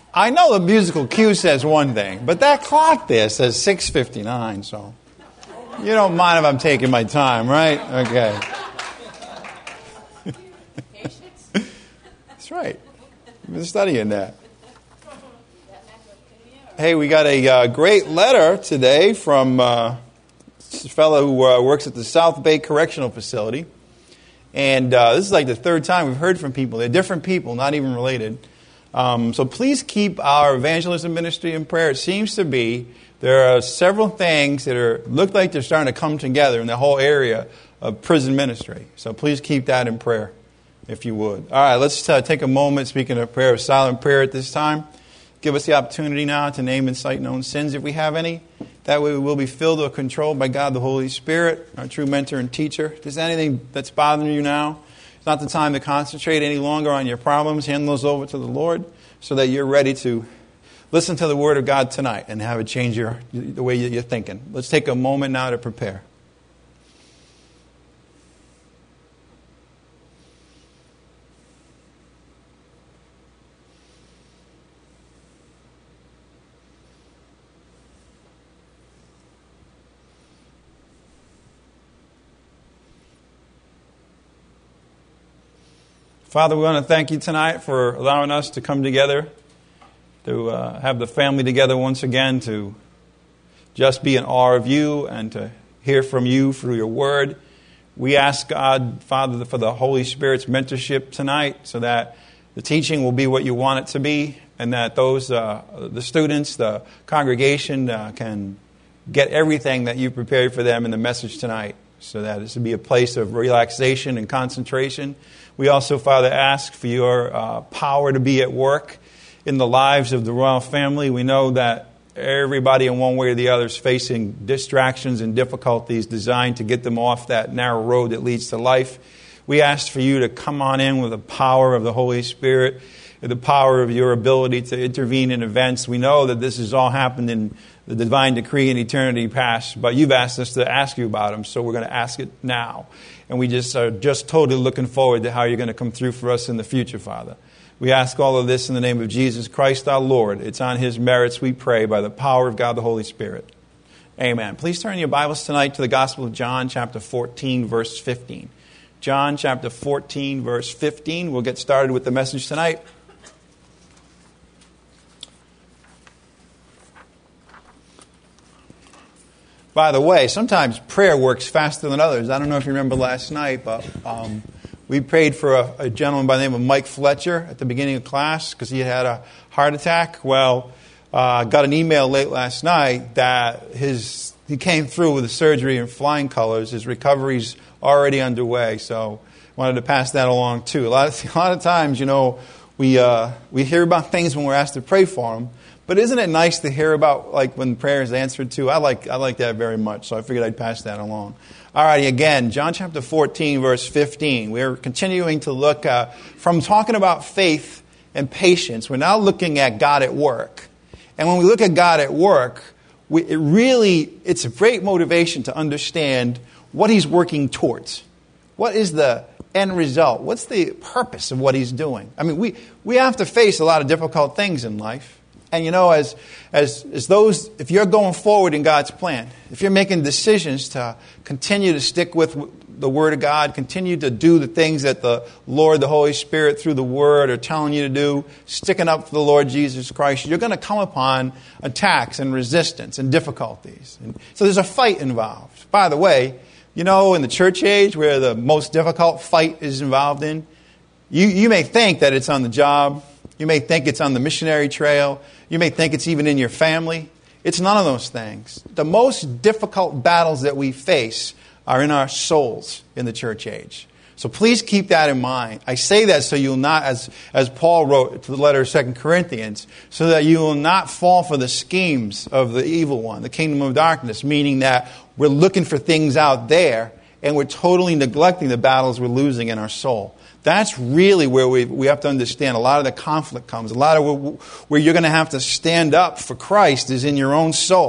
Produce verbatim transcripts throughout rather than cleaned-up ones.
I know the musical cue says one thing, but that clock there says six fifty-nine, so you don't mind if I'm taking my time, right? Okay. That's right. I've been studying that. Hey, we got a uh, great letter today from uh, a fellow who uh, works at the South Bay Correctional Facility. And uh, this is like the third time we've heard from people. They're different people, not even related. Um, so please keep our evangelism ministry in prayer. It seems to be there are several things that are look like they're starting to come together in the whole area of prison ministry. So please keep that in prayer, if you would. All right, let's uh, take a moment, speaking of prayer, of silent prayer at this time. Give us the opportunity now to name and cite known sins if we have any. That way we will be filled or controlled by God the Holy Spirit, our true mentor and teacher. If there's anything that's bothering you now, it's not the time to concentrate any longer on your problems. Hand those over to the Lord so that you're ready to listen to the Word of God tonight and have it change your the way you're thinking. Let's take a moment now to prepare. Father, we want to thank you tonight for allowing us to come together, to uh, have the family together once again, to just be in awe of you and to hear from you through your word. We ask God, Father, for the Holy Spirit's mentorship tonight so that the teaching will be what you want it to be and that those, uh, the students, the congregation uh, can get everything that you prepared for them in the message tonight so that this will be a place of relaxation and concentration. We also, Father, ask for your uh, power to be at work in the lives of the royal family. We know that everybody in one way or the other is facing distractions and difficulties designed to get them off that narrow road that leads to life. We ask for you to come on in with the power of the Holy Spirit, the power of your ability to intervene in events. We know that this has all happened in the divine decree in eternity past, but you've asked us to ask you about them, so we're going to ask it now. And we just are just totally looking forward to how you're going to come through for us in the future, Father. We ask all of this in the name of Jesus Christ our Lord. It's on his merits we pray by the power of God the Holy Spirit. Amen. Please turn your Bibles tonight to the Gospel of John, chapter fourteen, verse fifteen. John, chapter fourteen, verse fifteen. We'll get started with the message tonight. By the way, sometimes prayer works faster than others. I don't know if you remember last night, but um, we prayed for a, a gentleman by the name of Mike Fletcher at the beginning of class because he had a heart attack. Well, I uh, got an email late last night that his he came through with the surgery in flying colors. His recovery's already underway, so I wanted to pass that along too. A lot of, a lot of times, you know, we uh, we hear about things when we're asked to pray for them. But isn't it nice to hear about like when prayer is answered too? I like I like that very much, so I figured I'd pass that along. All righty, again, John chapter fourteen, verse fifteen. We're continuing to look uh, from talking about faith and patience. We're now looking at God at work. And when we look at God at work, we, it really, it's a great motivation to understand what he's working towards. What is the end result? What's the purpose of what he's doing? I mean, we, we have to face a lot of difficult things in life. And you know, as as as those, if you're going forward in God's plan, if you're making decisions to continue to stick with the Word of God, continue to do the things that the Lord, the Holy Spirit, through the Word are telling you to do, sticking up for the Lord Jesus Christ, you're going to come upon attacks and resistance and difficulties. And so there's a fight involved. By the way, you know, in the church age where the most difficult fight is involved in, you, you may think that it's on the job. You may think it's on the missionary trail. You may think it's even in your family. It's none of those things. The most difficult battles that we face are in our souls in the church age. So please keep that in mind. I say that so you'll not, as, as Paul wrote to the letter of Second Corinthians, so that you will not fall for the schemes of the evil one, the kingdom of darkness, meaning that we're looking for things out there and we're totally neglecting the battles we're losing in our soul. That's really where we we have to understand a lot of the conflict comes. A lot of where, where you're going to have to stand up for Christ is in your own soul.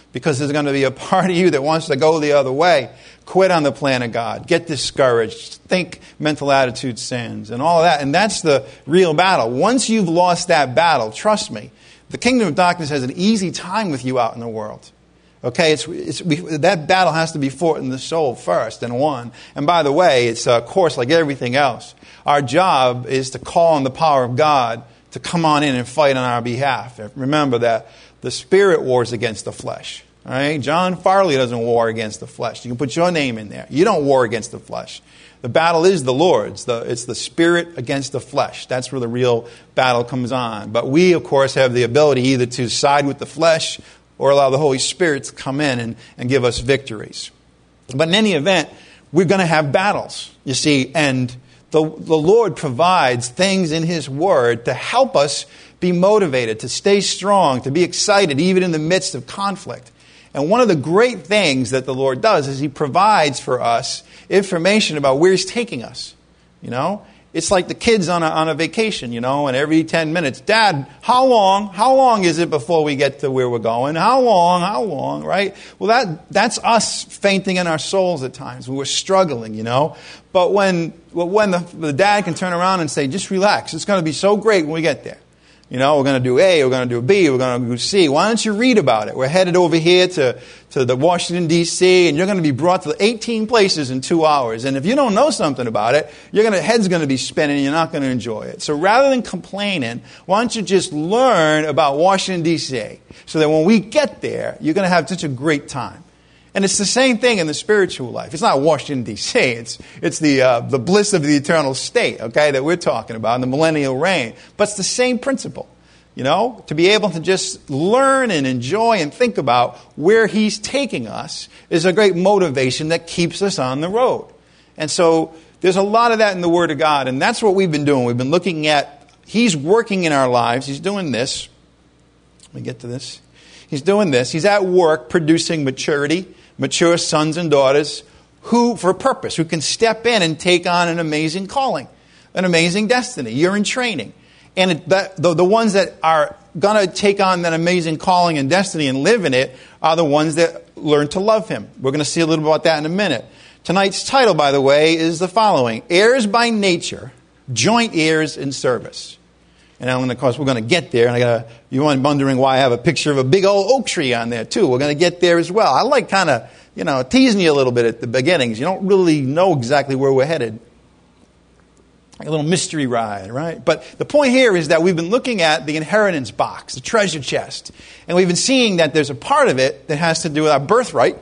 because there's going to be a part of you that wants to go the other way, quit on the plan of God, get discouraged, think mental attitude sins, and all of that. And that's the real battle. Once you've lost that battle, trust me, the kingdom of darkness has an easy time with you out in the world. Okay, it's, it's we, that battle has to be fought in the soul first and won. And by the way, it's a course like everything else. Our job is to call on the power of God to come on in and fight on our behalf. Remember that the Spirit wars against the flesh. All right? John Farley doesn't war against the flesh. You can put your name in there. You don't war against the flesh. The battle is the Lord's. The, it's the Spirit against the flesh. That's where the real battle comes on. But we, of course, have the ability either to side with the flesh or allow the Holy Spirit to come in and, and give us victories. But in any event, we're going to have battles, you see, and the, the Lord provides things in His Word to help us be motivated, to stay strong, to be excited, even in the midst of conflict. And one of the great things that the Lord does is He provides for us information about where He's taking us. You know, it's like the kids on a, on a vacation, you know, and every ten minutes, Dad, how long, how long is it before we get to where we're going? How long, how long, right? Well, that that's us fainting in our souls at times when we're struggling, you know. But when, well, when the, the dad can turn around and say, just relax, it's going to be so great when we get there. You know, we're going to do A, we're going to do B, we're going to do C. Why don't you read about it? We're headed over here to, to the Washington, D C, and you're going to be brought to eighteen places in two hours. And if you don't know something about it, your gonna, head's going to be spinning and you're not going to enjoy it. So rather than complaining, why don't you just learn about Washington, D C, so that when we get there, you're going to have such a great time. And it's the same thing in the spiritual life. It's not Washington, D C. It's, it's the, uh, the bliss of the eternal state, okay, that we're talking about, in the millennial reign. But it's the same principle, you know, to be able to just learn and enjoy and think about where He's taking us is a great motivation that keeps us on the road. And so there's a lot of that in the Word of God, and that's what we've been doing. We've been looking at, He's working in our lives. He's doing this. Let me get to this. He's doing this. He's at work producing maturity, mature sons and daughters who, for a purpose, who can step in and take on an amazing calling, an amazing destiny. You're in training. And it, that, the, the ones that are going to take on that amazing calling and destiny and live in it are the ones that learn to love Him. We're going to see a little about that in a minute. Tonight's title, by the way, is the following: Heirs by Nature, Joint Heirs in Service. And of course, we're going to get there. And I got you might be wondering why I have a picture of a big old oak tree on there, too. We're going to get there as well. I like kind of, you know, teasing you a little bit at the beginnings. You don't really know exactly where we're headed. Like a little mystery ride, right? But the point here is that we've been looking at the inheritance box, the treasure chest. And we've been seeing that there's a part of it that has to do with our birthright.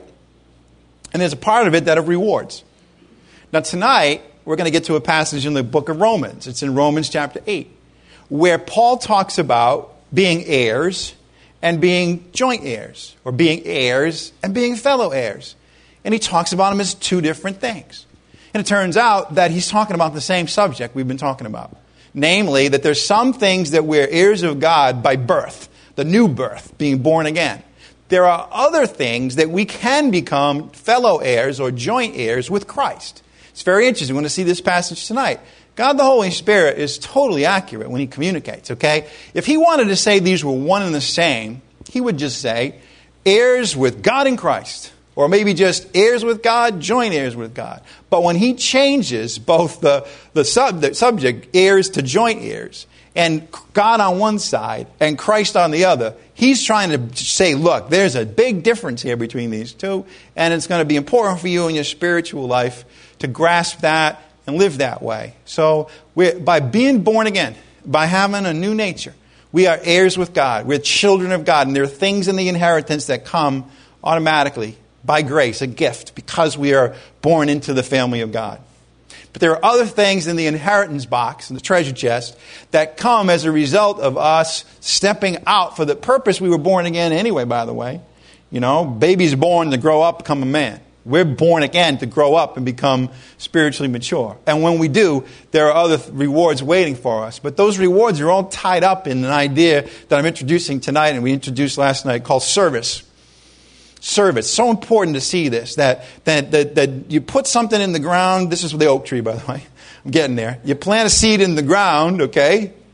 And there's a part of it that of rewards. Now, tonight, we're going to get to a passage in the book of Romans. It's in Romans chapter eight. Where Paul talks about being heirs and being joint heirs, or being heirs and being fellow heirs. And he talks about them as two different things. And it turns out that he's talking about the same subject we've been talking about. Namely, that there's some things that we're heirs of God by birth, the new birth, being born again. There are other things that we can become fellow heirs or joint heirs with Christ. It's very interesting. We're going to see this passage tonight. God the Holy Spirit is totally accurate when He communicates, okay? If He wanted to say these were one and the same, He would just say, heirs with God in Christ. Or maybe just heirs with God, joint heirs with God. But when He changes both the, the, sub, the subject, heirs to joint heirs, and God on one side and Christ on the other, He's trying to say, look, there's a big difference here between these two, and it's going to be important for you in your spiritual life to grasp that and live that way. So we're, by being born again, by having a new nature, we are heirs with God. We're children of God. And there are things in the inheritance that come automatically by grace, a gift, because we are born into the family of God. But there are other things in the inheritance box, in the treasure chest, that come as a result of us stepping out for the purpose we were born again anyway, by the way. You know, baby's born to grow up, become a man. We're born again to grow up and become spiritually mature. And when we do, there are other rewards waiting for us. But those rewards are all tied up in an idea that I'm introducing tonight and we introduced last night called service. Service. So important to see this, that, that, that, that you put something in the ground. This is the oak tree, by the way. I'm getting there. You plant a seed in the ground, okay?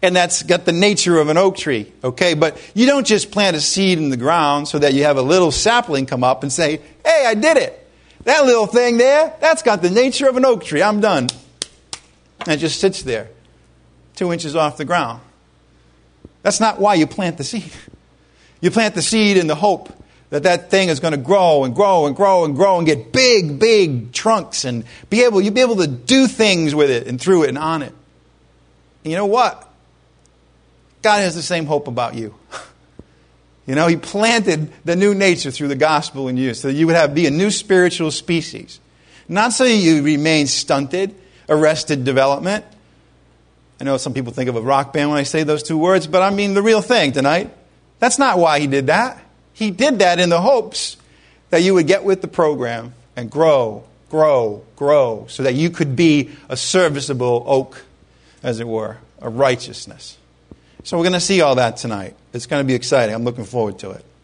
And that's got the nature of an oak tree, okay? But you don't just plant a seed in the ground so that you have a little sapling come up and say, hey, I did it. That little thing there, that's got the nature of an oak tree. I'm done. And it just sits there, two inches off the ground. That's not why you plant the seed. You plant the seed in the hope that that thing is going to grow and grow and grow and grow and get big, big trunks and be able, you'll be able to do things with it and through it and on it. And you know what? God has the same hope about you. You know, He planted the new nature through the gospel in you so that you would have be a new spiritual species. Not so you remain stunted, arrested development. I know some people think of a rock band when I say those two words, but I mean the real thing tonight. That's not why He did that. He did that in the hopes that you would get with the program and grow, grow, grow, so that you could be a serviceable oak, as it were, a righteousness. So we're going to see all that tonight. It's going to be exciting. I'm looking forward to it.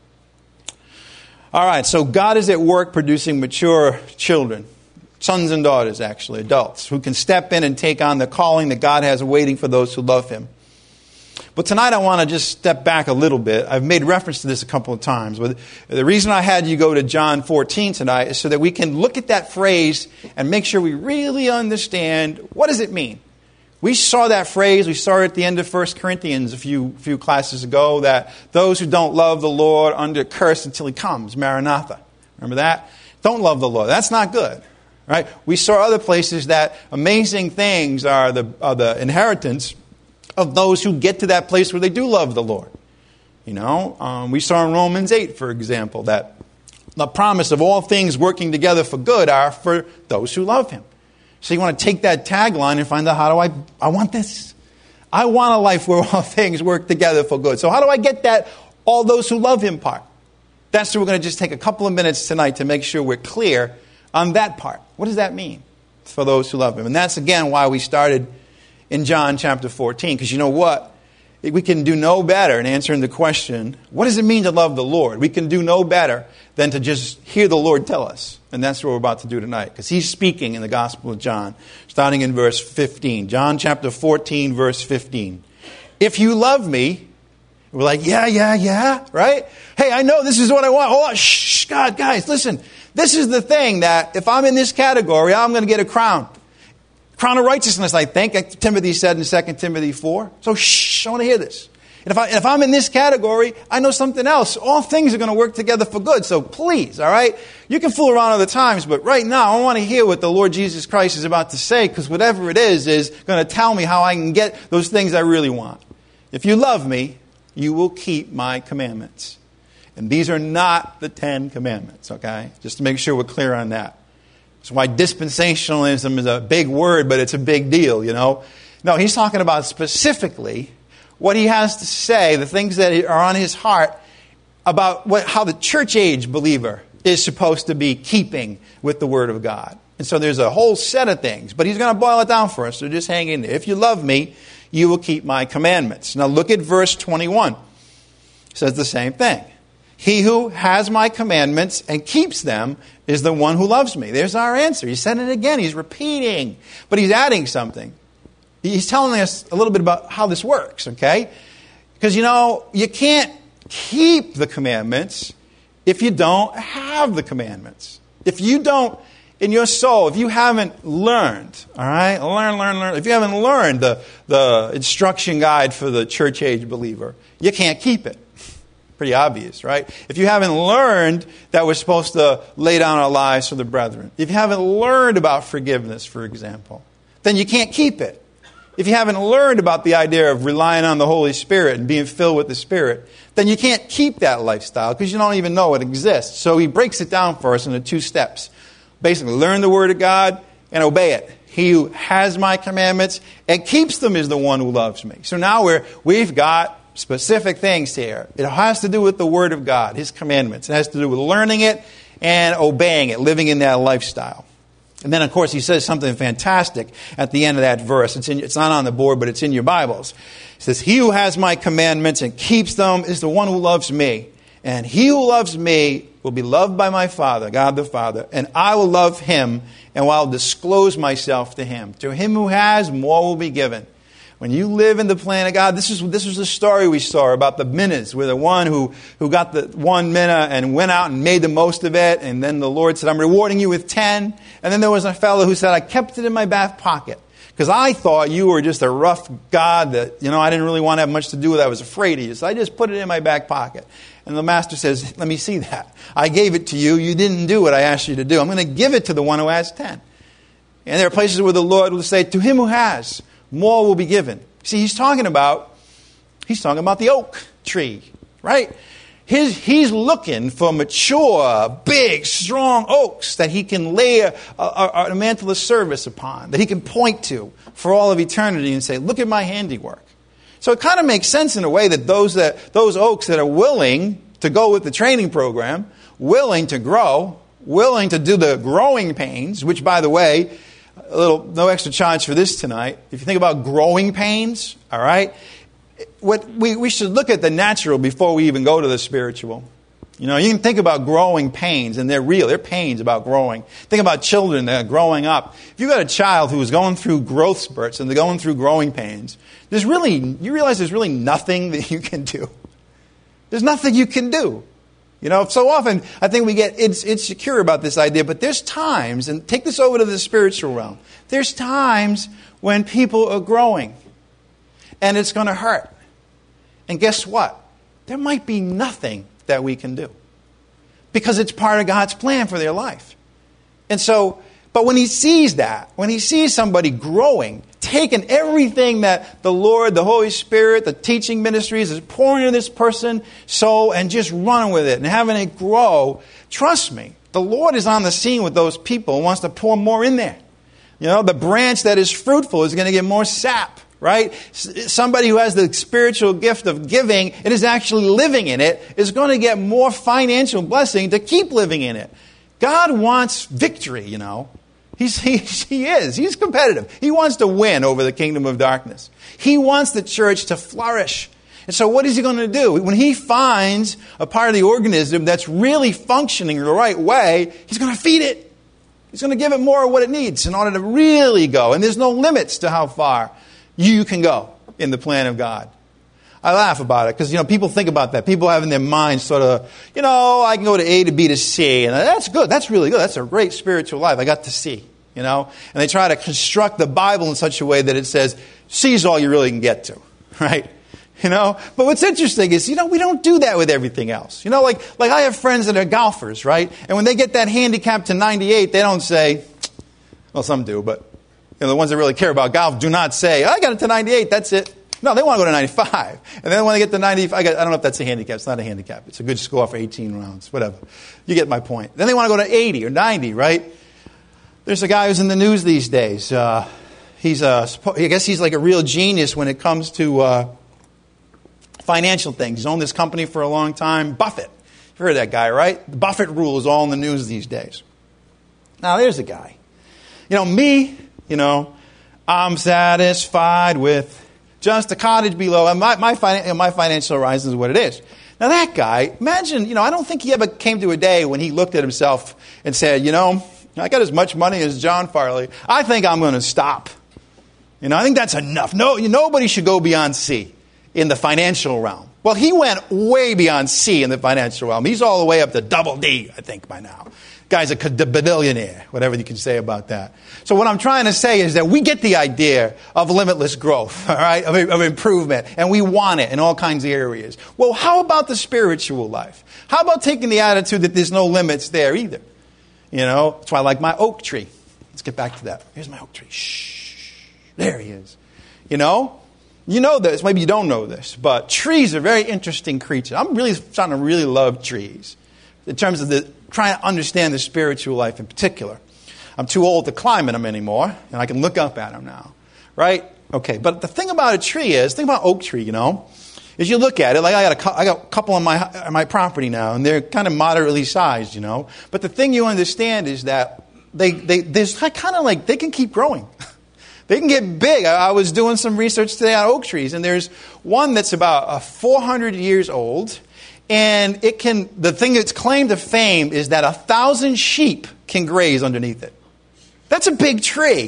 All right, so God is at work producing mature children, sons and daughters, actually, adults, who can step in and take on the calling that God has waiting for those who love Him. But tonight I want to just step back a little bit. I've made reference to this a couple of times. But the reason I had you go to John fourteen tonight is so that we can look at that phrase and make sure we really understand what does it mean. We saw that phrase, we saw it at the end of First Corinthians a few few classes ago, that those who don't love the Lord are under curse until He comes, Maranatha. Remember that? Don't love the Lord. That's not good. Right? We saw other places that amazing things are the, are the inheritance of those who get to that place where they do love the Lord. You know, um, we saw in Romans eight, for example, that the promise of all things working together for good are for those who love Him. So you want to take that tagline and find out, how do I, I want this. I want a life where all things work together for good. So how do I get that, all those who love Him part? That's what we're going to just take a couple of minutes tonight to make sure we're clear on that part. What does that mean for those who love Him? And that's, again, why we started in John chapter fourteen. Because you know what? We can do no better in answering the question, what does it mean to love the Lord? We can do no better than to just hear the Lord tell us. And that's what we're about to do tonight. Because He's speaking in the Gospel of John, starting in verse fifteen. John chapter fourteen, verse fifteen. If you love me, we're like, yeah, yeah, yeah, right? Hey, I know this is what I want. Oh, shh, God, guys, listen. This is the thing that if I'm in this category, I'm going to get a crown. Crown of righteousness, I think, like Timothy said in Second Timothy four. So shh, I want to hear this. And if, I, if I'm in this category, I know something else. All things are going to work together for good. So please, all right? You can fool around other times, but right now I want to hear what the Lord Jesus Christ is about to say, because whatever it is is going to tell me how I can get those things I really want. If you love me, you will keep my commandments. And these are not the Ten Commandments, okay? Just to make sure we're clear on that. That's why dispensationalism is a big word, but it's a big deal, you know. No, He's talking about specifically what He has to say, the things that are on His heart about what, how the church age believer is supposed to be keeping with the Word of God. And so there's a whole set of things, but He's going to boil it down for us, so just hang in there. If you love me, you will keep my commandments. Now look at verse twenty-one. It says the same thing. He who has my commandments and keeps them is the one who loves me. There's our answer. He said it again. He's repeating, but He's adding something. He's telling us a little bit about how this works, okay? Because, you know, you can't keep the commandments if you don't have the commandments. If you don't, in your soul, if you haven't learned, all right? Learn, learn, learn. If you haven't learned the, the instruction guide for the church age believer, you can't keep it. Pretty obvious, right? If you haven't learned that we're supposed to lay down our lives for the brethren, if you haven't learned about forgiveness, for example, then you can't keep it. If you haven't learned about the idea of relying on the Holy Spirit and being filled with the Spirit, then you can't keep that lifestyle because you don't even know it exists. So He breaks it down for us into two steps. Basically, learn the Word of God and obey it. He who has my commandments and keeps them is the one who loves me. So now we're, we've got specific things here. It has to do with the Word of God, His commandments. It has to do with learning it and obeying it, living in that lifestyle. And then, of course, He says something fantastic at the end of that verse. It's, in, it's not on the board, but it's in your Bibles. It says, he who has my commandments and keeps them is the one who loves me. And he who loves me will be loved by my Father, God the Father. And I will love him and will disclose myself to him. To him who has, more will be given. When you live in the plan of God, this is this was the story we saw about the minas, where the one who, who got the one mina and went out and made the most of it, and then the Lord said, I'm rewarding you with ten. And then there was a fellow who said, I kept it in my back pocket because I thought you were just a rough God that, you know, I didn't really want to have much to do with. I was afraid of you, so I just put it in my back pocket. And the master says, let me see that. I gave it to you. You didn't do what I asked you to do. I'm going to give it to the one who has ten. And there are places where the Lord will say, to him who has, more will be given. See, he's talking about, he's talking about the oak tree, right? His, he's looking for mature, big, strong oaks that he can lay a, a, a mantle of service upon, that he can point to for all of eternity and say, look at my handiwork. So it kind of makes sense in a way that those that those oaks that are willing to go with the training program, willing to grow, willing to do the growing pains, which, by the way, a little no extra charge for this tonight. If you think about growing pains, all right, what we, we should look at the natural before we even go to the spiritual. You know, you can think about growing pains, and they're real. They're pains about growing. Think about children that are growing up. If you've got a child who is going through growth spurts and they're going through growing pains, there's really, you realize there's really nothing that you can do. There's nothing you can do. You know, so often I think we get insecure about this idea, but there's times, and take this over to the spiritual realm, there's times when people are growing, and it's going to hurt. And guess what? There might be nothing that we can do, because it's part of God's plan for their life. And so, but when he sees that, when he sees somebody growing, taking everything that the Lord, the Holy Spirit, the teaching ministries is pouring into this person's soul and just running with it and having it grow, trust me, the Lord is on the scene with those people and wants to pour more in there. You know, the branch that is fruitful is going to get more sap. Right? Somebody who has the spiritual gift of giving and is actually living in it is going to get more financial blessing to keep living in it. God wants victory, you know. He's, he, he is. He's competitive. He wants to win over the kingdom of darkness. He wants the church to flourish. And so what is he going to do? When he finds a part of the organism that's really functioning the right way, he's going to feed it. He's going to give it more of what it needs in order to really go. And there's no limits to how far you can go in the plan of God. I laugh about it because, you know, people think about that. People have in their minds sort of, you know, I can go to A to B to C. And that's good. That's really good. That's a great spiritual life. I got to C, you know. And they try to construct the Bible in such a way that it says, C is all you really can get to, right? You know. But what's interesting is, you know, we don't do that with everything else. You know, like, like I have friends that are golfers, right? And when they get that handicap to ninety-eight, they don't say, well, some do, but you know, the ones that really care about golf do not say, I got it to ninety-eight, that's it. No, they want to go to ninety-five. And then when they get to ninety-five, I, got, I don't know if that's a handicap. It's not a handicap. It's a good score for eighteen rounds, whatever. You get my point. Then they want to go to eighty or ninety, right? There's a guy who's in the news these days. Uh, he's a, I guess he's like a real genius when it comes to uh, financial things. He's owned this company for a long time. Buffett. You've heard of that guy, right? The Buffett rule is all in the news these days. Now, there's a guy. You know, me... You know, I'm satisfied with just a cottage below. And my, my, finan- my financial horizon is what it is. Now that guy, imagine, you know, I don't think he ever came to a day when he looked at himself and said, you know, I got as much money as John Farley. I think I'm going to stop. You know, I think that's enough. No, nobody should go beyond C in the financial realm. Well, he went way beyond C in the financial realm. He's all the way up to double D, I think, by now. Guy's a billionaire, whatever you can say about that. So what I'm trying to say is that we get the idea of limitless growth, all right, of, of improvement, and we want it in all kinds of areas. Well, how about the spiritual life? How about taking the attitude that there's no limits there either? You know, that's why I like my oak tree. Let's get back to that. Here's my oak tree. Shh. There he is. You know, you know this. Maybe you don't know this, but trees are very interesting creatures. I'm really starting to really love trees in terms of the trying to understand the spiritual life in particular. I'm too old to climb in them anymore, and I can look up at them now, right? Okay, but the thing about a tree is, think about oak tree, you know, is you look at it, like I got a, I got a couple on my, on my property now, and they're kind of moderately sized, you know, but the thing you understand is that they, they there's kind of like, they can keep growing. They can get big. I, I was doing some research today on oak trees, and there's one that's about uh, four hundred years old. And it can, the thing that's claimed to fame is that a thousand sheep can graze underneath it. That's a big tree.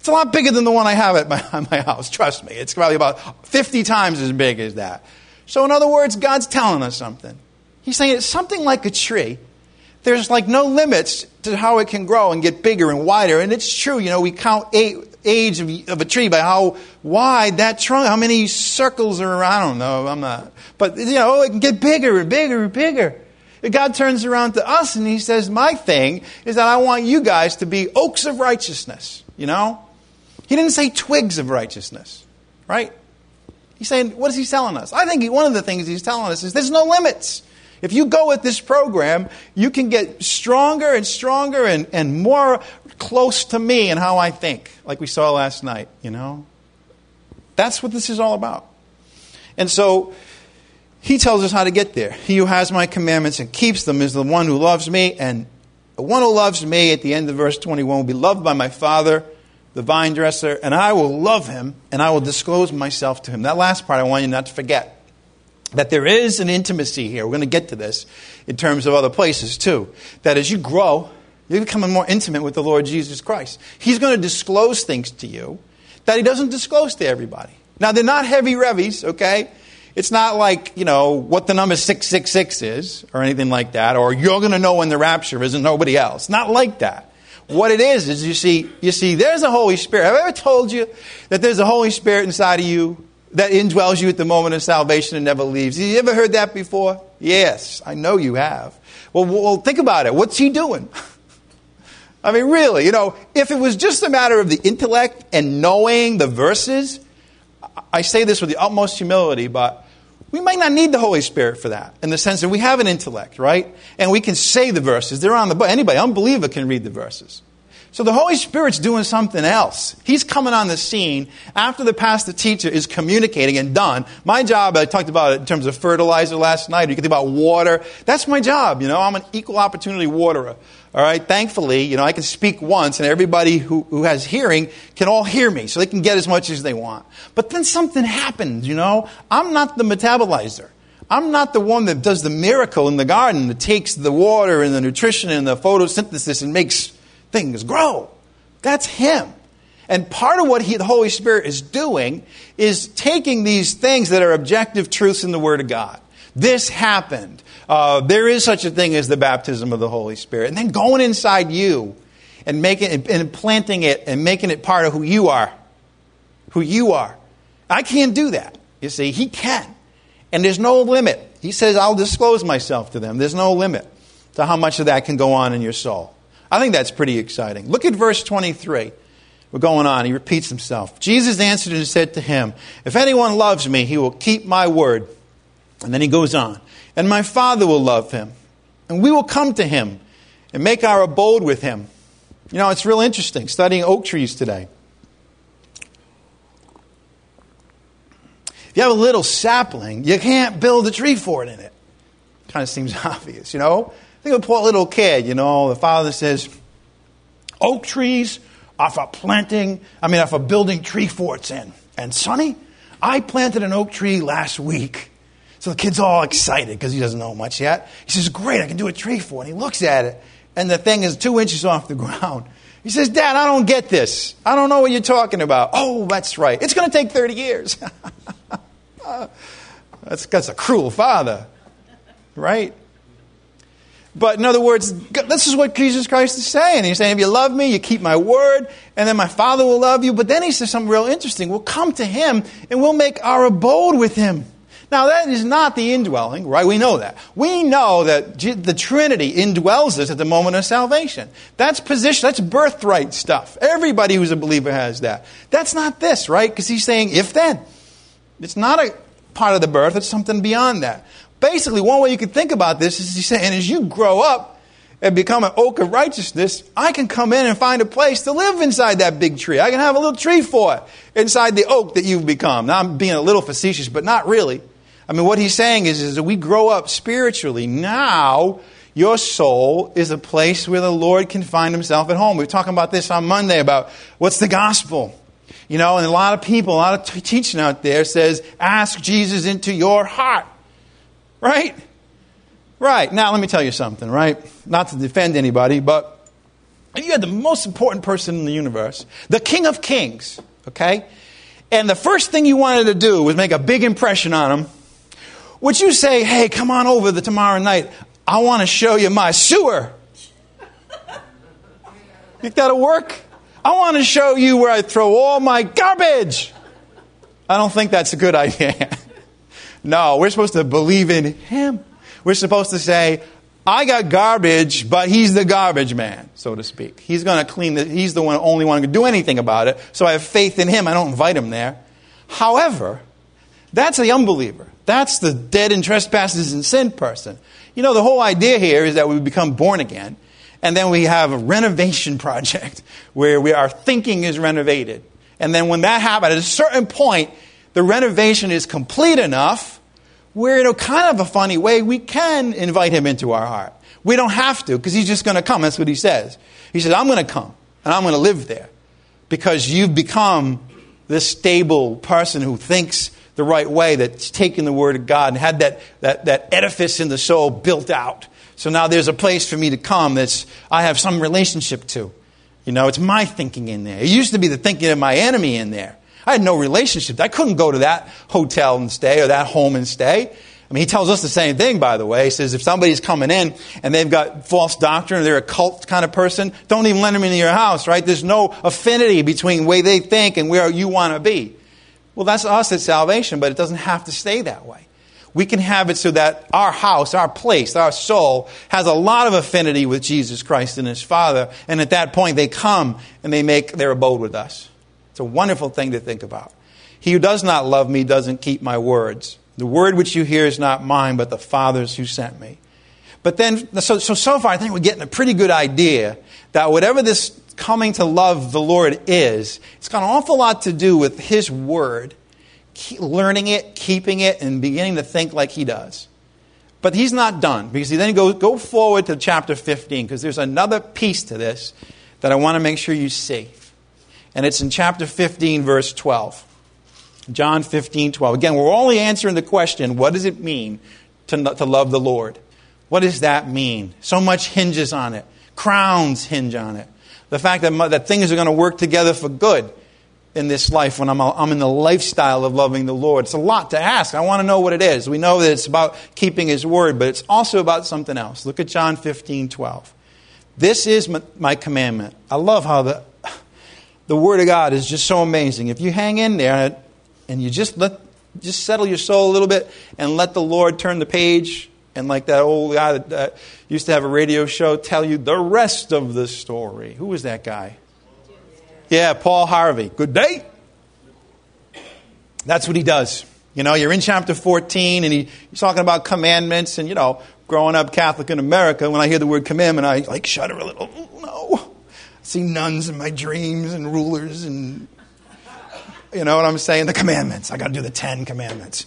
It's a lot bigger than the one I have at my, my house. Trust me. It's probably about fifty times as big as that. So in other words, God's telling us something. He's saying it's something like a tree. There's like no limits to how it can grow and get bigger and wider. And it's true, you know, we count age of, of a tree by how wide that trunk, how many circles are around. I don't know, I'm not. But, you know, it can get bigger and bigger and bigger. And God turns around to us and he says, my thing is that I want you guys to be oaks of righteousness, you know. He didn't say twigs of righteousness, right? He's saying, what is he telling us? I think one of the things he's telling us is there's no limits. If you go with this program, you can get stronger and stronger and, and more close to me and how I think, like we saw last night, you know. That's what this is all about. And so he tells us how to get there. He who has my commandments and keeps them is the one who loves me. And the one who loves me, at the end of verse twenty-one, will be loved by my Father, the vine dresser, and I will love him, and I will disclose myself to him. That last part I want you not to forget. That there is an intimacy here. We're going to get to this in terms of other places too. That as you grow, you're becoming more intimate with the Lord Jesus Christ. He's going to disclose things to you that he doesn't disclose to everybody. Now, they're not heavy revies, okay? It's not like, you know, what the number six six six is or anything like that, or you're going to know when the rapture is and nobody else. Not like that. What it is, is you see, you see, there's a Holy Spirit. Have I ever told you that there's a Holy Spirit inside of you that indwells you at the moment of salvation and never leaves? Have you ever heard that before? Yes, I know you have. Well, well, think about it. What's he doing? I mean, really, you know, if it was just a matter of the intellect and knowing the verses, I say this with the utmost humility, but we might not need the Holy Spirit for that, in the sense that we have an intellect, right? And we can say the verses. They're on the book. Anybody, unbeliever, can read the verses. So the Holy Spirit's doing something else. He's coming on the scene after the pastor teacher is communicating and done. My job, I talked about it in terms of fertilizer last night. You can think about water. That's my job, you know. I'm an equal opportunity waterer. All right, thankfully, you know, I can speak once and everybody who, who has hearing can all hear me so they can get as much as they want. But then something happens, you know. I'm not the metabolizer. I'm not the one that does the miracle in the garden that takes the water and the nutrition and the photosynthesis and makes things grow. That's him. And part of what he, the Holy Spirit is doing is taking these things that are objective truths in the Word of God. This happened. Uh, there is such a thing as the baptism of the Holy Spirit. And then going inside you and making it, and planting it and making it part of who you are. Who you are. I can't do that. You see, he can. And there's no limit. He says, I'll disclose myself to them. There's no limit to how much of that can go on in your soul. I think that's pretty exciting. Look at verse twenty-three. We're going on. He repeats himself. Jesus answered and said to him, if anyone loves me, he will keep my word. And then he goes on. And my Father will love him. And we will come to him and make our abode with him. You know, it's real interesting studying oak trees today. If you have a little sapling, you can't build a tree fort in it. Kind of seems obvious, you know. Think of a poor little kid, you know. The father says, oak trees are for planting, I mean, are for building tree forts in. And Sonny, I planted an oak tree last week. So the kid's all excited because he doesn't know much yet. He says, great, I can do a tree fort. And he looks at it, and the thing is two inches off the ground. He says, Dad, I don't get this. I don't know what you're talking about. Oh, that's right. It's going to take thirty years. that's, that's a cruel father, right? But in other words, this is what Jesus Christ is saying. He's saying, if you love me, you keep my word, and then my Father will love you. But then he says something real interesting. We'll come to him, and we'll make our abode with him. Now, that is not the indwelling, right? We know that. We know that the Trinity indwells us at the moment of salvation. That's position, that's birthright stuff. Everybody who's a believer has that. That's not this, right? Because he's saying, if then. It's not a part of the birth, it's something beyond that. Basically, one way you could think about this is he's saying, as you grow up and become an oak of righteousness, I can come in and find a place to live inside that big tree. I can have a little tree fort inside the oak that you've become. Now, I'm being a little facetious, but not really. I mean, what he's saying is, is that we grow up spiritually. Now, your soul is a place where the Lord can find himself at home. We were talking about this on Monday, about what's the gospel. You know, and a lot of people, a lot of t- teaching out there says, ask Jesus into your heart. Right? Right. Now, let me tell you something, right? Not to defend anybody, but and you had the most important person in the universe, the King of Kings, okay? And the first thing you wanted to do was make a big impression on him. Would you say, hey, come on over the tomorrow night. I want to show you my sewer. Think that'll work? I want to show you where I throw all my garbage. I don't think that's a good idea. No, we're supposed to believe in him. We're supposed to say, I got garbage, but he's the garbage man, so to speak. He's going to clean it. He's the one, only one who can do anything about it. So I have faith in him. I don't invite him there. However, that's the unbeliever. That's the dead in trespasses and sin person. You know, the whole idea here is that we become born again. And then we have a renovation project where we, our thinking is renovated. And then when that happens, at a certain point, the renovation is complete enough where, in a kind of a funny way, we can invite him into our heart. We don't have to, because he's just going to come. That's what he says. He says, I'm going to come, and I'm going to live there. Because you've become this stable person who thinks the right way, that's taken the Word of God and had that, that, that edifice in the soul built out. So now there's a place for me to come that's I have some relationship to. You know, it's my thinking in there. It used to be the thinking of my enemy in there. I had no relationship. I couldn't go to that hotel and stay or that home and stay. I mean, he tells us the same thing, by the way. He says if somebody's coming in and they've got false doctrine or they're a cult kind of person, don't even let them into your house, right? There's no affinity between the way they think and where you want to be. Well, that's us at salvation, but it doesn't have to stay that way. We can have it so that our house, our place, our soul has a lot of affinity with Jesus Christ and his Father. And at that point, they come and they make their abode with us. It's a wonderful thing to think about. He who does not love me doesn't keep my words. The word which you hear is not mine, but the Father's who sent me. But then, so, so, so far, I think we're getting a pretty good idea that whatever this coming to love the Lord is, it's got an awful lot to do with his word, learning it, keeping it, and beginning to think like he does. But he's not done, because he then goes go forward to chapter fifteen, because there's another piece to this that I want to make sure you see. And it's in chapter fifteen, verse twelve. John fifteen, twelve. Again, we're only answering the question, what does it mean to, to love the Lord? What does that mean? So much hinges on it. Crowns hinge on it. The fact that, that things are going to work together for good in this life when I'm, I'm in the lifestyle of loving the Lord. It's a lot to ask. I want to know what it is. We know that it's about keeping his word, but it's also about something else. Look at John fifteen, twelve. This is my, my commandment. I love how the, the word of God is just so amazing. If you hang in there and you just let just settle your soul a little bit and let the Lord turn the page, and like that old guy that uh, used to have a radio show, tell you the rest of the story. Who was that guy? Yeah, Paul Harvey. Good day. That's what he does. You know, you're in chapter fourteen, and he, he's talking about commandments. And, you know, growing up Catholic in America, when I hear the word commandment, I like shudder a little. Oh, no. I see nuns in my dreams and rulers and, you know what I'm saying? The commandments. I got to do the Ten Commandments.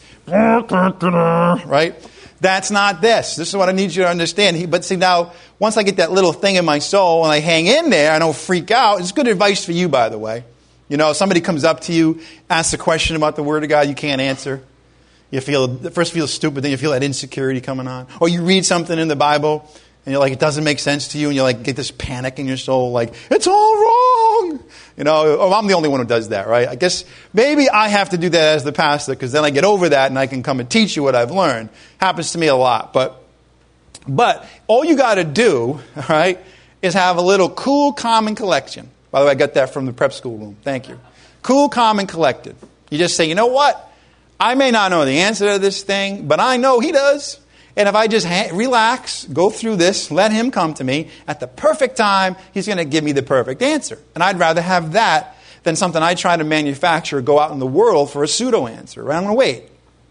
Right? That's not this. This is what I need you to understand. He, but see, now, once I get that little thing in my soul and I hang in there, I don't freak out. It's good advice for you, by the way. You know, if somebody comes up to you, asks a question about the Word of God you can't answer. You feel, first feel stupid, then you feel that insecurity coming on. Or you read something in the Bible, and you're like, it doesn't make sense to you, and you like get this panic in your soul, like, it's all wrong. You know, oh, I'm the only one who does that, right? I guess maybe I have to do that as the pastor, because then I get over that and I can come and teach you what I've learned. Happens to me a lot. But but all you got to do, all right, is have a little cool, calm, and collection. By the way, I got that from the prep school room. Thank you. Cool, calm, and collected. You just say, you know what? I may not know the answer to this thing, but I know he does. And if I just ha- relax, go through this, let him come to me, at the perfect time, he's going to give me the perfect answer. And I'd rather have that than something I try to manufacture, go out in the world for a pseudo answer. Right? I'm going to wait.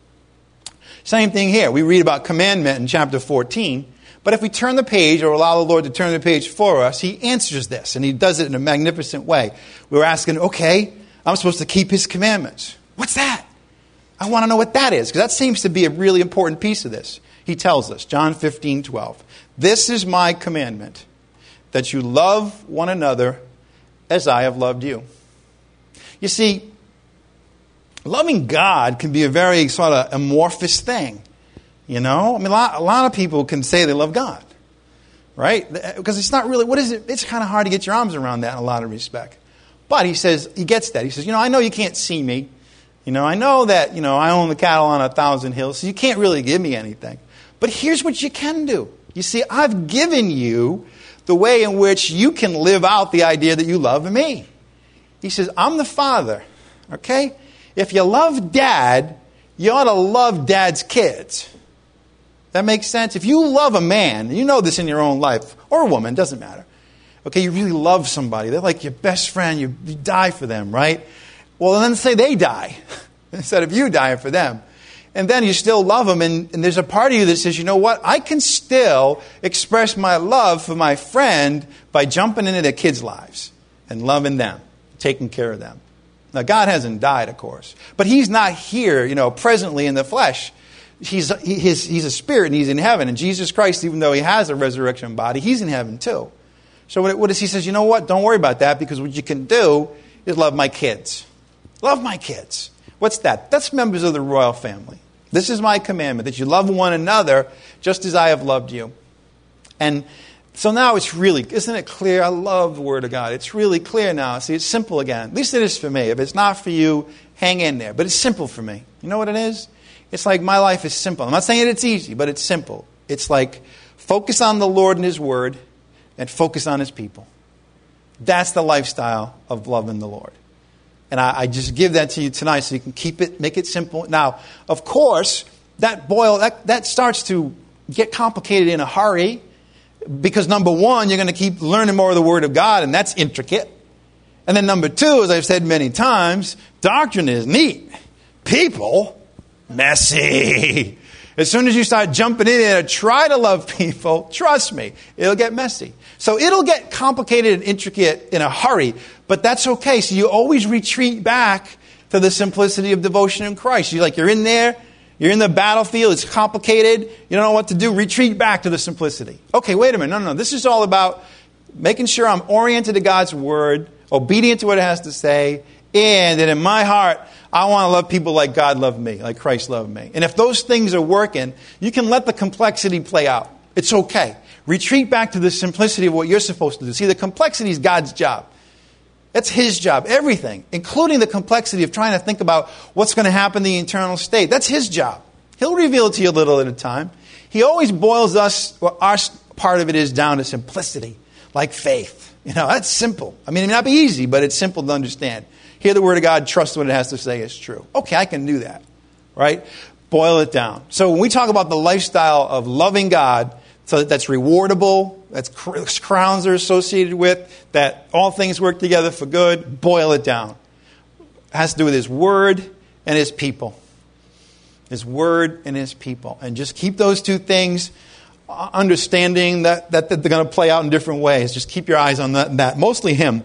Same thing here. We read about commandment in chapter fourteen. But if we turn the page or allow the Lord to turn the page for us, he answers this. And he does it in a magnificent way. We're asking, okay, I'm supposed to keep his commandments. What's that? I want to know what that is, because that seems to be a really important piece of this. He tells us, John fifteen, twelve, this is my commandment, that you love one another as I have loved you. You see, loving God can be a very sort of amorphous thing. You know, I mean, a lot, a lot of people can say they love God. right? Because it's not really, what is it? It's kind of hard to get your arms around that in a lot of respect. But he says, he gets that. He says, you know, I know you can't see me. You know, I know that, you know, I own the cattle on a thousand hills, so you can't really give me anything. But here's what you can do. You see, I've given you the way in which you can live out the idea that you love me. He says, I'm the father, okay? If you love dad, you ought to love dad's kids. That makes sense? If you love a man, you know this in your own life, or a woman, doesn't matter. Okay, you really love somebody. They're like your best friend. You, you die for them, right? Well, then say they die instead of you dying for them. And then you still love them, and, and there's a part of you that says, you know what? I can still express my love for my friend by jumping into their kids' lives and loving them, taking care of them. Now, God hasn't died, of course, but He's not here, you know, presently in the flesh. He's, he, he's, he's a spirit, and He's in heaven. And Jesus Christ, even though He has a resurrection body, He's in heaven too. So what, what is He says, you know what? Don't worry about that, because what you can do is love my kids. Love my kids. What's that? That's members of the royal family. This is my commandment, that you love one another just as I have loved you. And so now it's really, isn't it clear? I love the Word of God. It's really clear now. See, it's simple again. At least it is for me. If it's not for you, hang in there. But it's simple for me. You know what it is? It's like my life is simple. I'm not saying it's easy, but it's simple. It's like focus on the Lord and His Word and focus on His people. That's the lifestyle of loving the Lord. And I, I just give that to you tonight so you can keep it, make it simple. Now, of course, that boil that, that starts to get complicated in a hurry because number one, you're going to keep learning more of the Word of God, and that's intricate. And then number two, as I've said many times, doctrine is neat. People, messy. As soon as you start jumping in there to try to love people, trust me, it'll get messy. So it'll get complicated and intricate in a hurry, but that's okay. So you always retreat back to the simplicity of devotion in Christ. You're like, you're in there, you're in the battlefield, it's complicated, you don't know what to do, retreat back to the simplicity. Okay, wait a minute, no, no, no. This is all about making sure I'm oriented to God's Word, obedient to what it has to say, and that in my heart, I want to love people like God loved me, like Christ loved me. And if those things are working, you can let the complexity play out. It's okay. Retreat back to the simplicity of what you're supposed to do. See, the complexity is God's job. That's His job. Everything, including the complexity of trying to think about what's going to happen in the eternal state. That's His job. He'll reveal it to you a little at a time. He always boils us, well, our part of it is down to simplicity, like faith. You know, that's simple. I mean, it may not be easy, but it's simple to understand. Hear the Word of God, trust what it has to say is true. Okay, I can do that, right? Boil it down. So when we talk about the lifestyle of loving God, so that that's rewardable, that's crowns are associated with, that all things work together for good, boil it down. It has to do with His Word and His people. His Word and His people. And just keep those two things, understanding that, that, that they're going to play out in different ways. Just keep your eyes on that, that. Mostly Him.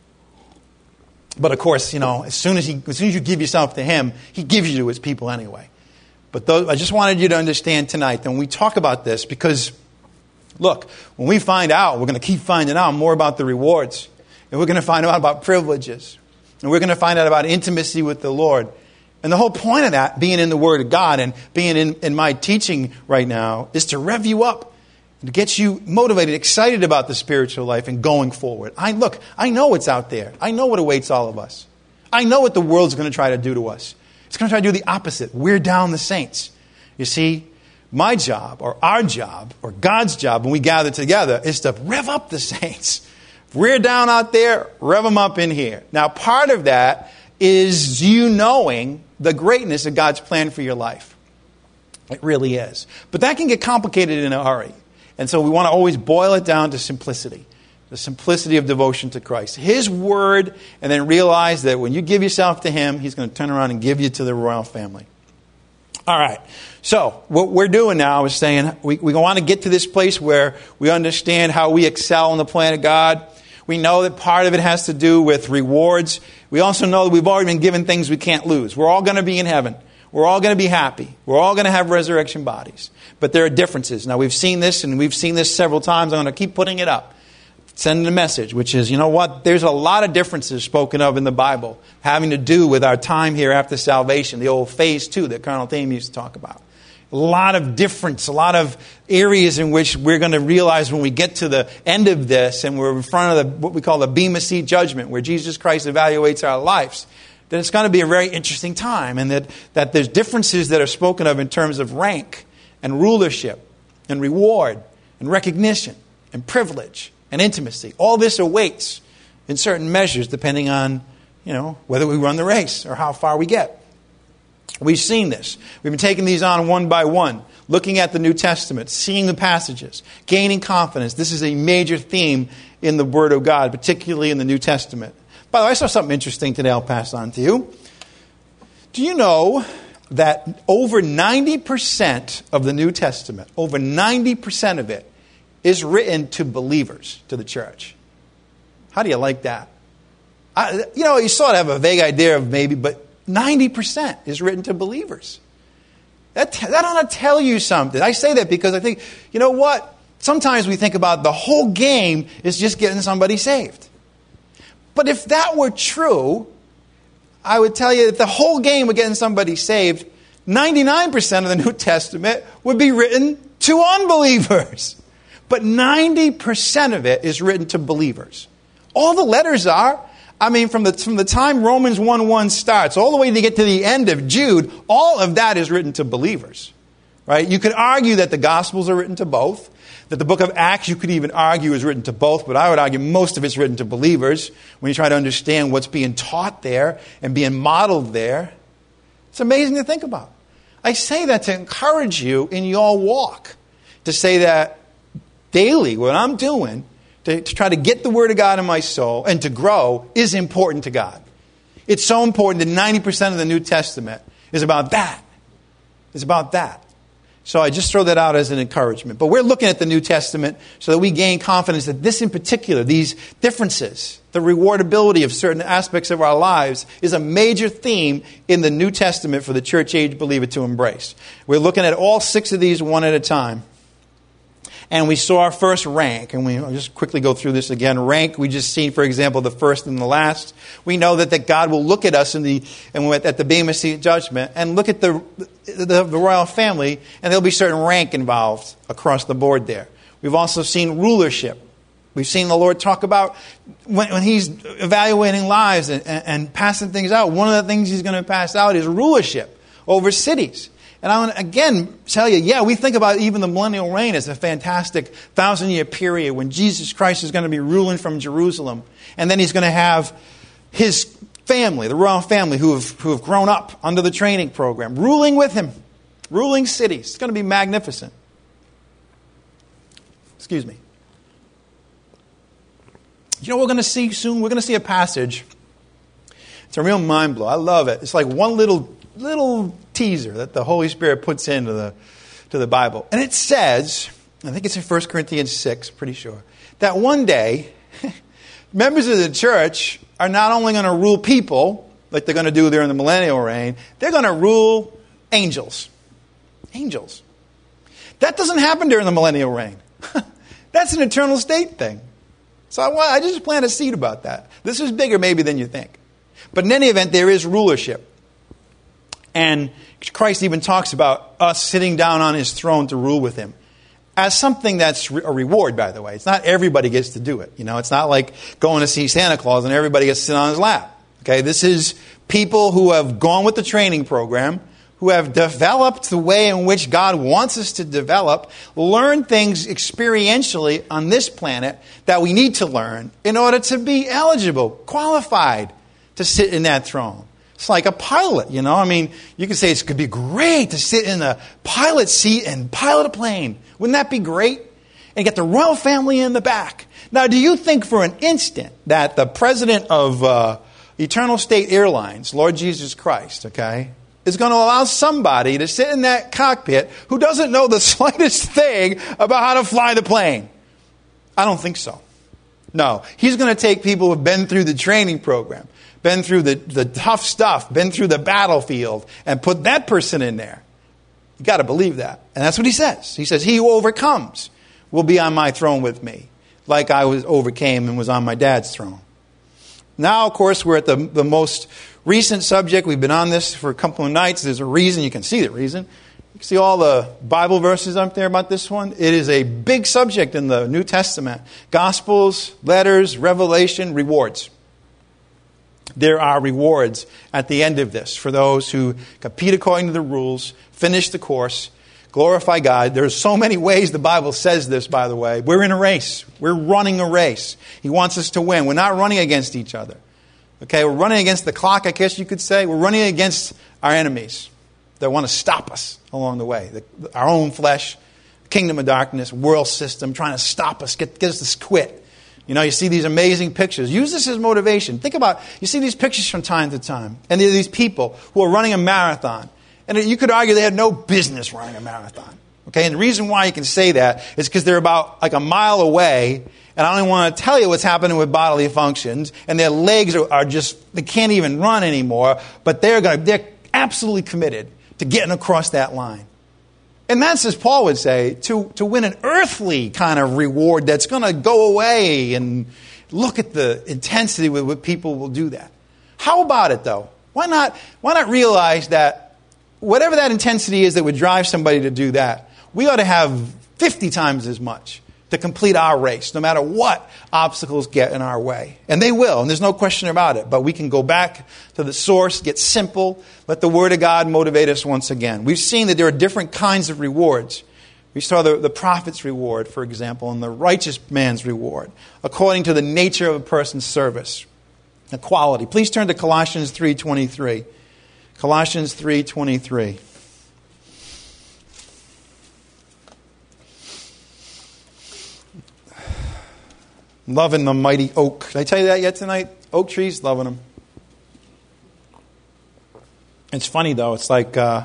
But of course, you know, as soon as he, as soon as you give yourself to Him, He gives you to His people anyway. But those, I just wanted you to understand tonight that when we talk about this, because, look, when we find out, we're going to keep finding out more about the rewards. And we're going to find out about privileges. And we're going to find out about intimacy with the Lord. And the whole point of that, being in the Word of God and being in, in my teaching right now, is to rev you up. To get you motivated, excited about the spiritual life and going forward. I look, I know what's out there. I know what awaits all of us. I know what the world's going to try to do to us. It's going to try to do the opposite. Wear down the saints. You see, my job or our job or God's job when we gather together is to rev up the saints. If we're down out there, rev them up in here. Now, part of that is you knowing the greatness of God's plan for your life. It really is. But that can get complicated in a hurry. And so we want to always boil it down to simplicity. The simplicity of devotion to Christ. His Word, and then realize that when you give yourself to Him, He's going to turn around and give you to the royal family. All right. So what we're doing now is saying we, we want to get to this place where we understand how we excel in the plan of God. We know that part of it has to do with rewards. We also know that we've already been given things we can't lose. We're all going to be in heaven. We're all going to be happy. We're all going to have resurrection bodies. But there are differences. Now, we've seen this, and we've seen this several times. I'm going to keep putting it up. Sending a message, which is, you know what? There's a lot of differences spoken of in the Bible having to do with our time here after salvation, the old phase two that Colonel Thame used to talk about. A lot of difference, a lot of areas in which we're going to realize when we get to the end of this and we're in front of the, what we call the Bema Seat judgment, where Jesus Christ evaluates our lives, that it's going to be a very interesting time, and that, that there's differences that are spoken of in terms of rank and rulership and reward and recognition and privilege and intimacy. All this awaits in certain measures depending on, you know, whether we run the race or how far we get. We've seen this. We've been taking these on one by one, looking at the New Testament, seeing the passages, gaining confidence. This is a major theme in the Word of God, particularly in the New Testament. By the way, I saw something interesting today I'll pass on to you. Do you know that over ninety percent of the New Testament, over ninety percent of it, is written to believers, to the church? How do you like that? I, you know, you sort of have a vague idea of maybe, but ninety percent is written to believers. That, that ought to tell you something. I say that because I think, you know what? Sometimes we think about the whole game is just getting somebody saved. But if that were true, I would tell you that the whole game of getting somebody saved, ninety-nine percent of the New Testament would be written to unbelievers. But ninety percent of it is written to believers. All the letters are. I mean, from the from the time Romans one one starts, all the way to get to the end of Jude, all of that is written to believers. Right? You could argue that the Gospels are written to both, that the book of Acts, you could even argue, is written to both, but I would argue most of it's written to believers when you try to understand what's being taught there and being modeled there. It's amazing to think about. I say that to encourage you in your walk, to say that daily, what I'm doing to, to try to get the Word of God in my soul and to grow is important to God. It's so important that ninety percent of the New Testament is about that. It's about that. So I just throw that out as an encouragement. But we're looking at the New Testament so that we gain confidence that this in particular, these differences, the rewardability of certain aspects of our lives, is a major theme in the New Testament for the church age believer to embrace. We're looking at all six of these one at a time. And we saw our first rank, and we I'll just quickly go through this again. Rank, we just seen, for example, the first and the last. We know that, that God will look at us in the and at the Bema Seat judgment and look at the, the the royal family, and there'll be certain rank involved across the board there. We've also seen rulership. We've seen the Lord talk about when, when He's evaluating lives and, and, and passing things out. One of the things He's going to pass out is rulership over cities. And I want to again tell you, yeah, we think about even the millennial reign as a fantastic thousand-year period when Jesus Christ is going to be ruling from Jerusalem. And then He's going to have His family, the royal family, who have, who have grown up under the training program, ruling with Him, ruling cities. It's going to be magnificent. Excuse me. You know what we're going to see soon? We're going to see a passage. It's a real mind blow. I love it. It's like one little little teaser that the Holy Spirit puts into the to the Bible. And it says, I think it's in First Corinthians six, pretty sure, that one day members of the church are not only going to rule people like they're going to do during the millennial reign, they're going to rule angels. Angels. That doesn't happen during the millennial reign. That's an eternal state thing. So I, I just plant a seed about that. This is bigger maybe than you think. But in any event, there is rulership. And Christ even talks about us sitting down on His throne to rule with Him as something that's a reward, by the way. It's not everybody gets to do it. You know, it's not like going to see Santa Claus and everybody gets to sit on his lap. Okay, this is people who have gone with the training program, who have developed the way in which God wants us to develop, learn things experientially on this planet that we need to learn in order to be eligible, qualified to sit in that throne. It's like a pilot, you know. I mean, you could say it could be great to sit in the pilot seat and pilot a plane. Wouldn't that be great? And get the royal family in the back. Now, do you think for an instant that the president of uh, Eternal State Airlines, Lord Jesus Christ, okay, is going to allow somebody to sit in that cockpit who doesn't know the slightest thing about how to fly the plane? I don't think so. No. He's going to take people who have been through the training program, been through the, the tough stuff, been through the battlefield, and put that person in there. You got to believe that. And that's what He says. He says, He who overcomes will be on my throne with me, like I was overcame and was on my dad's throne. Now, of course, we're at the, the most recent subject. We've been on this for a couple of nights. There's a reason. You can see the reason. You see all the Bible verses up there about this one? It is a big subject in the New Testament. Gospels, letters, Revelation, rewards. There are rewards at the end of this for those who compete according to the rules, finish the course, glorify God. There's so many ways the Bible says this, by the way. We're in a race. We're running a race. He wants us to win. We're not running against each other. Okay, we're running against the clock, I guess you could say. We're running against our enemies that want to stop us along the way. The, our own flesh, kingdom of darkness, world system, trying to stop us, get, get us to quit. You know, you see these amazing pictures. Use this as motivation. Think about, you see these pictures from time to time. And there are these people who are running a marathon. And you could argue they had no business running a marathon. Okay, and the reason why you can say that is because they're about like a mile away. And I don't even want to tell you what's happening with bodily functions. And their legs are, are just, they can't even run anymore. But they're going to, they're absolutely committed to getting across that line. And that's, as Paul would say, to, to win an earthly kind of reward that's going to go away. And look at the intensity with which people will do that. How about it, though? Why not, why not realize that whatever that intensity is that would drive somebody to do that, we ought to have fifty times as much to complete our race, no matter what obstacles get in our way. And they will, and there's no question about it. But we can go back to the source, get simple, let the Word of God motivate us once again. We've seen that there are different kinds of rewards. We saw the, the prophet's reward, for example, and the righteous man's reward, according to the nature of a person's service, the quality. Please turn to Colossians three twenty-three. Colossians three twenty-three. Loving the mighty oak. Did I tell you that yet tonight? Oak trees, loving them. It's funny, though. It's like uh,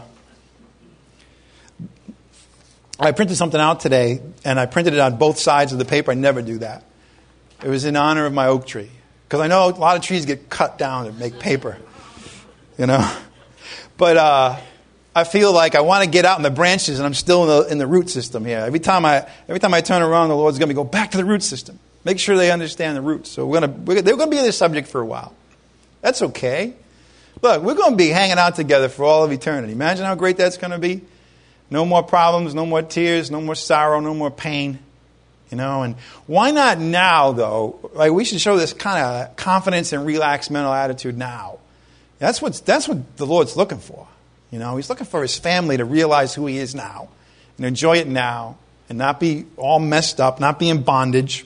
I printed something out today, and I printed it on both sides of the paper. I never do that. It was in honor of my oak tree. Because I know a lot of trees get cut down to make paper. You know? But uh, I feel like I want to get out in the branches, and I'm still in the, in the root system here. Every time I every time I turn around, the Lord's going to go back to the root system. Make sure they understand the roots. So we're gonna, we're, they're going to be this subject for a while. That's okay. Look, we're going to be hanging out together for all of eternity. Imagine how great that's going to be. No more problems, no more tears, no more sorrow, no more pain. You know, and why not now, though? Like, we should show this kind of confidence and relaxed mental attitude now. That's what, that's what the Lord's looking for. You know, He's looking for His family to realize who He is now and enjoy it now and not be all messed up, not be in bondage.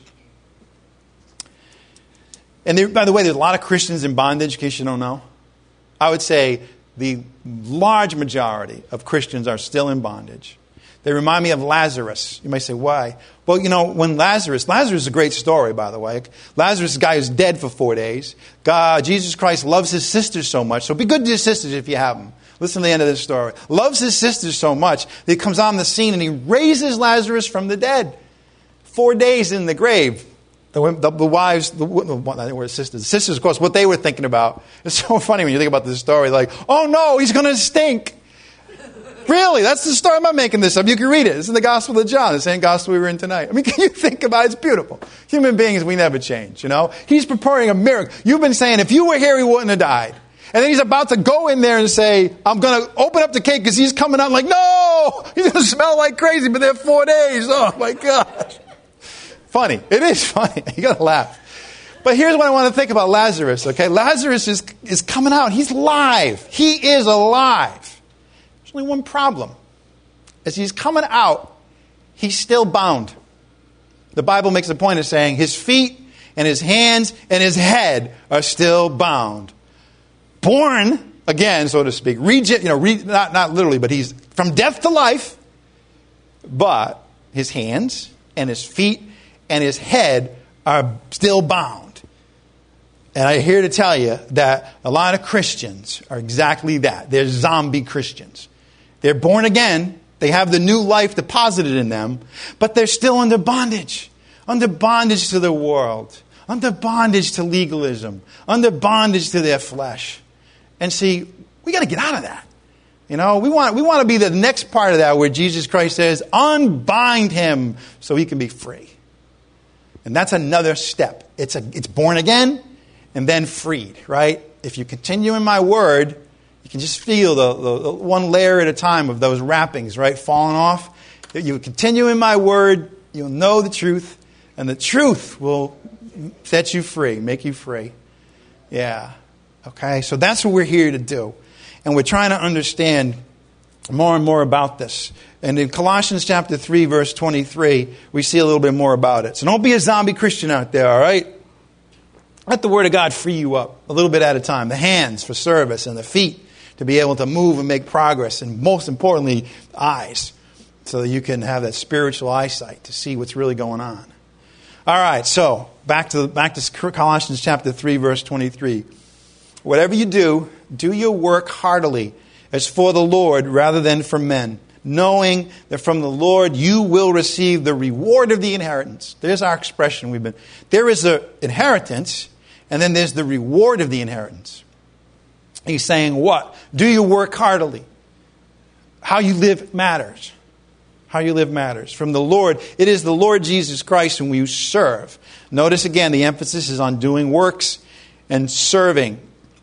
And there, by the way, there's a lot of Christians in bondage, in case you don't know. I would say the large majority of Christians are still in bondage. They remind me of Lazarus. You might say, why? Well, you know, when Lazarus, Lazarus is a great story, by the way. Lazarus is a guy who's dead for four days. God, Jesus Christ loves his sisters so much. So be good to your sisters if you have them. Listen to the end of this story. Loves his sisters so much that he comes on the scene and he raises Lazarus from the dead. Four days in the grave. The, the, the wives, the, the, they were sisters. The sisters, of course, what they were thinking about. It's so funny when you think about this story. Like, oh no, he's going to stink. Really? That's the story. I'm not making this up. You can read it. It's in the Gospel of John, the same Gospel we were in tonight. I mean, can you think about it? It's beautiful. Human beings, we never change, you know? He's preparing a miracle. You've been saying, if you were here, he wouldn't have died. And then he's about to go in there and say, I'm going to open up the cake because he's coming out like, no! He's going to smell like crazy, but they're four days. Oh, my gosh. Funny. It is funny. You got to laugh. But here's what I want to think about Lazarus, okay? Lazarus is, is coming out. He's live. He is alive. There's only one problem. As he's coming out, he's still bound. The Bible makes a point of saying his feet and his hands and his head are still bound. Born again, so to speak. Regen- you know, re- not, not literally, but he's from death to life. But his hands and his feet and his head are still bound. And I'm here to tell you that a lot of Christians are exactly that. They're zombie Christians. They're born again. They have the new life deposited in them. But they're still under bondage. Under bondage to the world. Under bondage to legalism. Under bondage to their flesh. And see, we got to get out of that. You know, we want, we want to be the next part of that where Jesus Christ says, unbind him so he can be free. And that's another step. It's a, it's born again and then freed, right? If you continue in my word, You can just feel the, the, the one layer at a time of those wrappings, right, falling off. You continue in my word, you'll know the truth, and the truth will set you free, make you free. Yeah. Okay, so that's what we're here to do. And we're trying to understand more and more about this. And in Colossians chapter three, verse twenty-three, we see a little bit more about it. So don't be a zombie Christian out there, all right? Let the Word of God free you up a little bit at a time. The hands for service and the feet to be able to move and make progress. And most importantly, eyes, so that you can have that spiritual eyesight to see what's really going on. All right, so back to back to Colossians chapter three, verse twenty-three. Whatever you do, do your work heartily, as for the Lord rather than for men, knowing that from the Lord you will receive the reward of the inheritance. There's our expression we've been. There is an inheritance, and then there's the reward of the inheritance. He's saying what? Do your work heartily. How you live matters. How you live matters. From the Lord, it is the Lord Jesus Christ whom you serve. Notice again, the emphasis is on doing works and serving.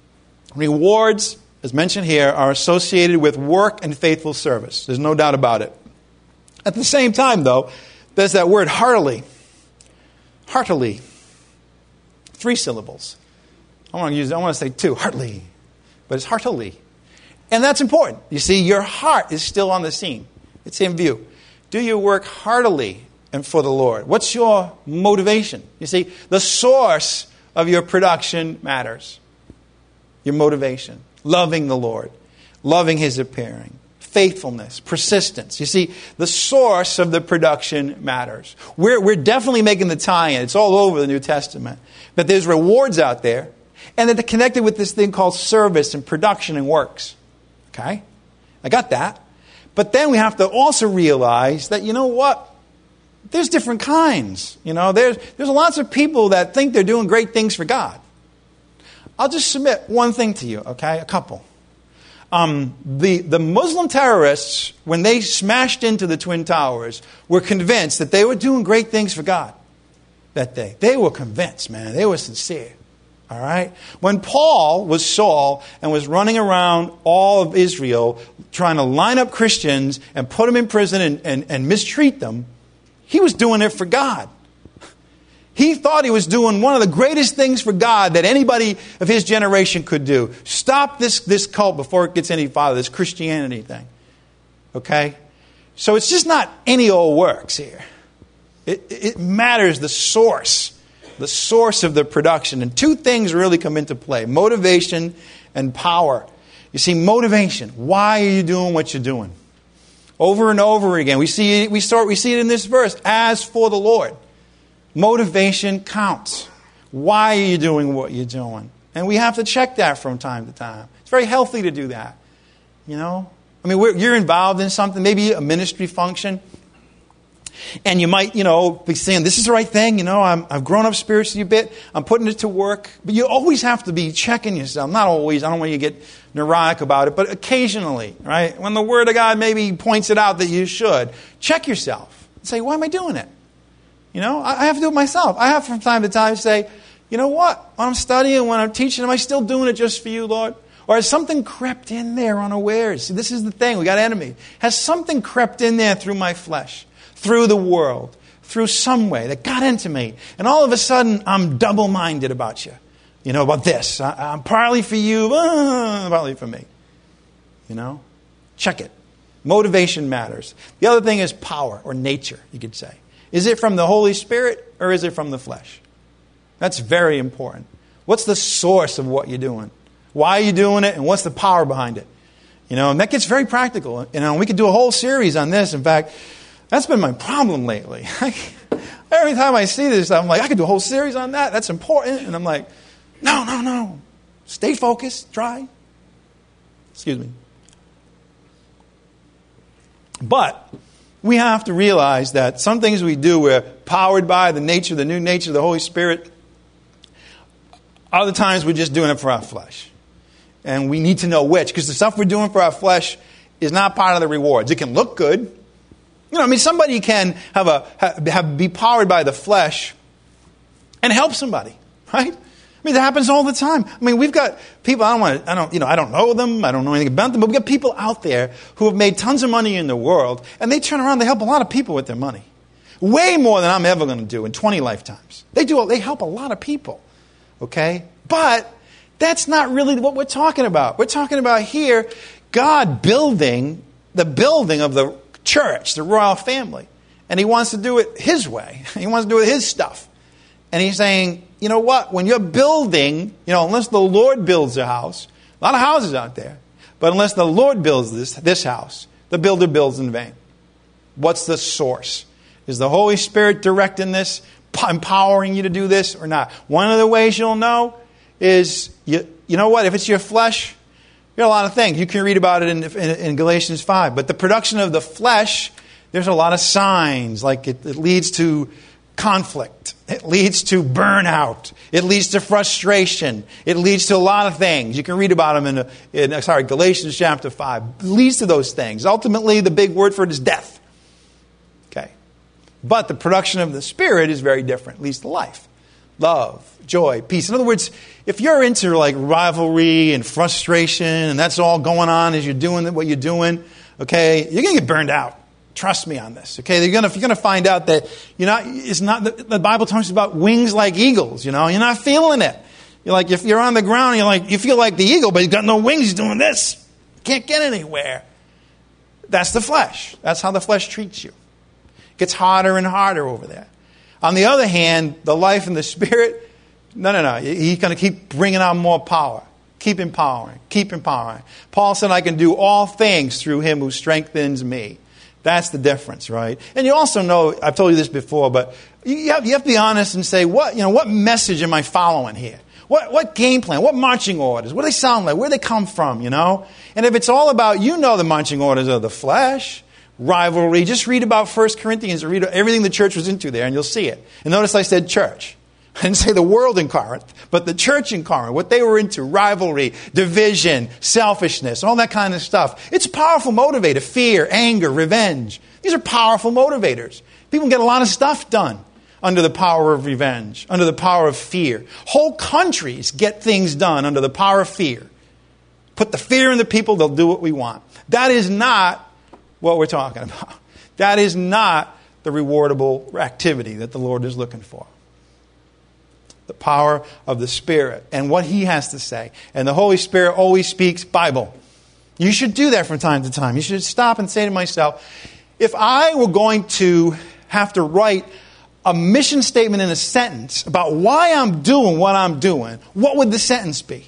Rewards, as mentioned here, are associated with work and faithful service. There's no doubt about it. At the same time, though, there's that word heartily. Heartily. Three syllables. I want to use. I want to say two. Heartily. But it's heartily. And that's important. You see, your heart is still on the scene. It's in view. Do your work heartily and for the Lord. What's your motivation? You see, the source of your production matters. Your motivation. Loving the Lord. Loving His appearing. Faithfulness. Persistence. You see, the source of the production matters. We're, we're definitely making the tie-in. It's all over the New Testament. But there's rewards out there. And that they're connected with this thing called service and production and works. Okay? I got that. But then we have to also realize that, you know what? There's different kinds. You know, there's, there's lots of people that think they're doing great things for God. I'll just submit one thing to you, okay? A couple. Um, the, the Muslim terrorists, when they smashed into the Twin Towers, were convinced that they were doing great things for God that day. They were convinced, man. They were sincere. All right? When Paul was Saul and was running around all of Israel trying to line up Christians and put them in prison and, and, and mistreat them, he was doing it for God. He thought he was doing one of the greatest things for God that anybody of his generation could do. Stop this, this cult before it gets any farther, this Christianity thing. Okay? So it's just not any old works here. It, it matters the source. The source of the production. And two things really come into play. Motivation and power. You see, motivation. Why are you doing what you're doing? Over and over again. We see it, we start, we see it in this verse. As for the Lord. Motivation counts. Why are you doing what you're doing? And we have to check that from time to time. It's very healthy to do that. You know? I mean, we're, you're involved in something, maybe a ministry function. And you might, you know, be saying, this is the right thing. You know, I'm, I've grown up spiritually a bit. I'm putting it to work. But you always have to be checking yourself. Not always. I don't want you to get neurotic about it. But occasionally, right? When the Word of God maybe points it out that you should, check yourself. And say, why am I doing it? You know, I have to do it myself. I have from time to time say, you know what? When I'm studying, when I'm teaching, am I still doing it just for you, Lord? Or has something crept in there unawares? See, this is the thing. We got enemy. Has something crept in there through my flesh, through the world, through some way that got into me? And all of a sudden, I'm double-minded about you. You know, about this. I, I'm partly for you, uh, partly for me. You know? Check it. Motivation matters. The other thing is power, or nature, you could say. Is it from the Holy Spirit or is it from the flesh? That's very important. What's the source of what you're doing? Why are you doing it? And what's the power behind it? You know, and that gets very practical. You know, we could do a whole series on this. In fact, that's been my problem lately. Every time I see this, I'm like, I could do a whole series on that. That's important. And I'm like, no, no, no. Stay focused. Try. Excuse me. But we have to realize that some things we do, we're powered by the nature, the new nature of the Holy Spirit. Other times we're just doing it for our flesh. And we need to know which, because the stuff we're doing for our flesh is not part of the rewards. It can look good. You know, I mean, somebody can have a have, have be powered by the flesh and help somebody, right? I mean, that happens all the time. I mean, we've got people, I don't want to, I don't, you know, I don't know them, I don't know anything about them, but we've got people out there who have made tons of money in the world, and they turn around, they help a lot of people with their money. Way more than I'm ever going to do in twenty lifetimes. They do, they help a lot of people. Okay? But that's not really what we're talking about. We're talking about here, God building the building of the church, the royal family. And he wants to do it his way. He wants to do it his stuff. And he's saying, you know what? When you're building, you know, unless the Lord builds a house, a lot of houses out there, but unless the Lord builds this, this house, the builder builds in vain. What's the source? Is the Holy Spirit directing this, empowering you to do this or not? One of the ways you'll know is, you, you know what? If it's your flesh, there are a lot of things. You can read about it in, in, in Galatians five. But the production of the flesh, there's a lot of signs. Like it, it leads to conflict. It leads to burnout. It leads to frustration. It leads to a lot of things. You can read about them in, in sorry, Galatians chapter five. It leads to those things. Ultimately, the big word for it is death. Okay. But the production of the Spirit is very different. It leads to life, love, joy, peace. In other words, if you're into like rivalry and frustration and that's all going on as you're doing what you're doing, okay, you're going to get burned out. Trust me on this. Okay, you're going to, you're going to find out that you're not, it's not, the, the Bible talks about wings like eagles, you know, you're not feeling it. You're like, if you're on the ground, you're like, you feel like the eagle, but you've got no wings, he's doing this. Can't get anywhere. That's the flesh. That's how the flesh treats you. It gets harder and harder over there. On the other hand, the life in the Spirit, no, no, no. He's going to keep bringing out more power. Keep empowering. Keep empowering. Paul said, I can do all things through him who strengthens me. That's the difference, right? And you also know, I've told you this before, but you have, you have to be honest and say, what, you know, what message am I following here? What, what game plan? What marching orders? What do they sound like? Where do they come from, you know? And if it's all about, you know the marching orders of the flesh, rivalry, just read about First Corinthians, or read everything the church was into there, and you'll see it. And notice I said church. I didn't say the world in Corinth, but the church in Corinth, what they were into, rivalry, division, selfishness, all that kind of stuff. It's a powerful motivator. Fear, anger, revenge. These are powerful motivators. People get a lot of stuff done under the power of revenge, under the power of fear. Whole countries get things done under the power of fear. Put the fear in the people, they'll do what we want. That is not what we're talking about. That is not the rewardable activity that the Lord is looking for. The power of the Spirit and what He has to say. And the Holy Spirit always speaks Bible. You should do that from time to time. You should stop and say to myself, if I were going to have to write a mission statement in a sentence about why I'm doing what I'm doing, what would the sentence be?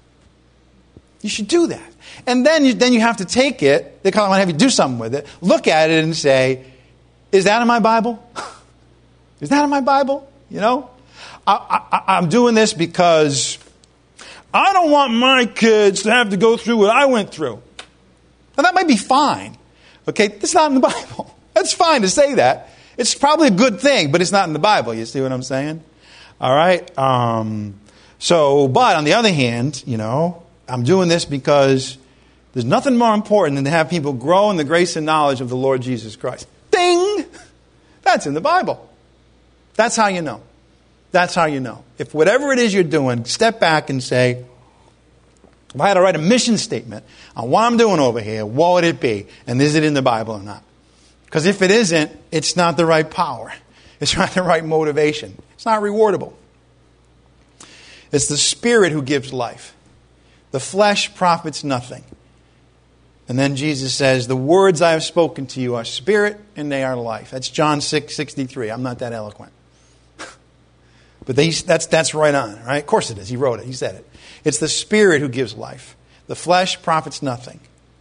You should do that. And then you, then you have to take it, they kind of want to have you do something with it, look at it and say, is that in my Bible? Is that in my Bible? You know? I, I, I'm doing this because I don't want my kids to have to go through what I went through. Now that might be fine. Okay, that's not in the Bible. That's fine to say that. It's probably a good thing, but it's not in the Bible. You see what I'm saying? All right. Um, so, but on the other hand, you know, I'm doing this because there's nothing more important than to have people grow in the grace and knowledge of the Lord Jesus Christ. Ding! That's in the Bible. That's how you know. That's how you know. If whatever it is you're doing, step back and say, if I had to write a mission statement on what I'm doing over here, what would it be? And is it in the Bible or not? Because if it isn't, it's not the right power. It's not the right motivation. It's not rewardable. It's the Spirit who gives life. The flesh profits nothing. And then Jesus says, the words I have spoken to you are spirit and they are life. That's John six sixty-three. I'm not that eloquent. But they, that's, that's right on, right? Of course it is. He wrote it. He said it. It's the Spirit who gives life. The flesh profits nothing.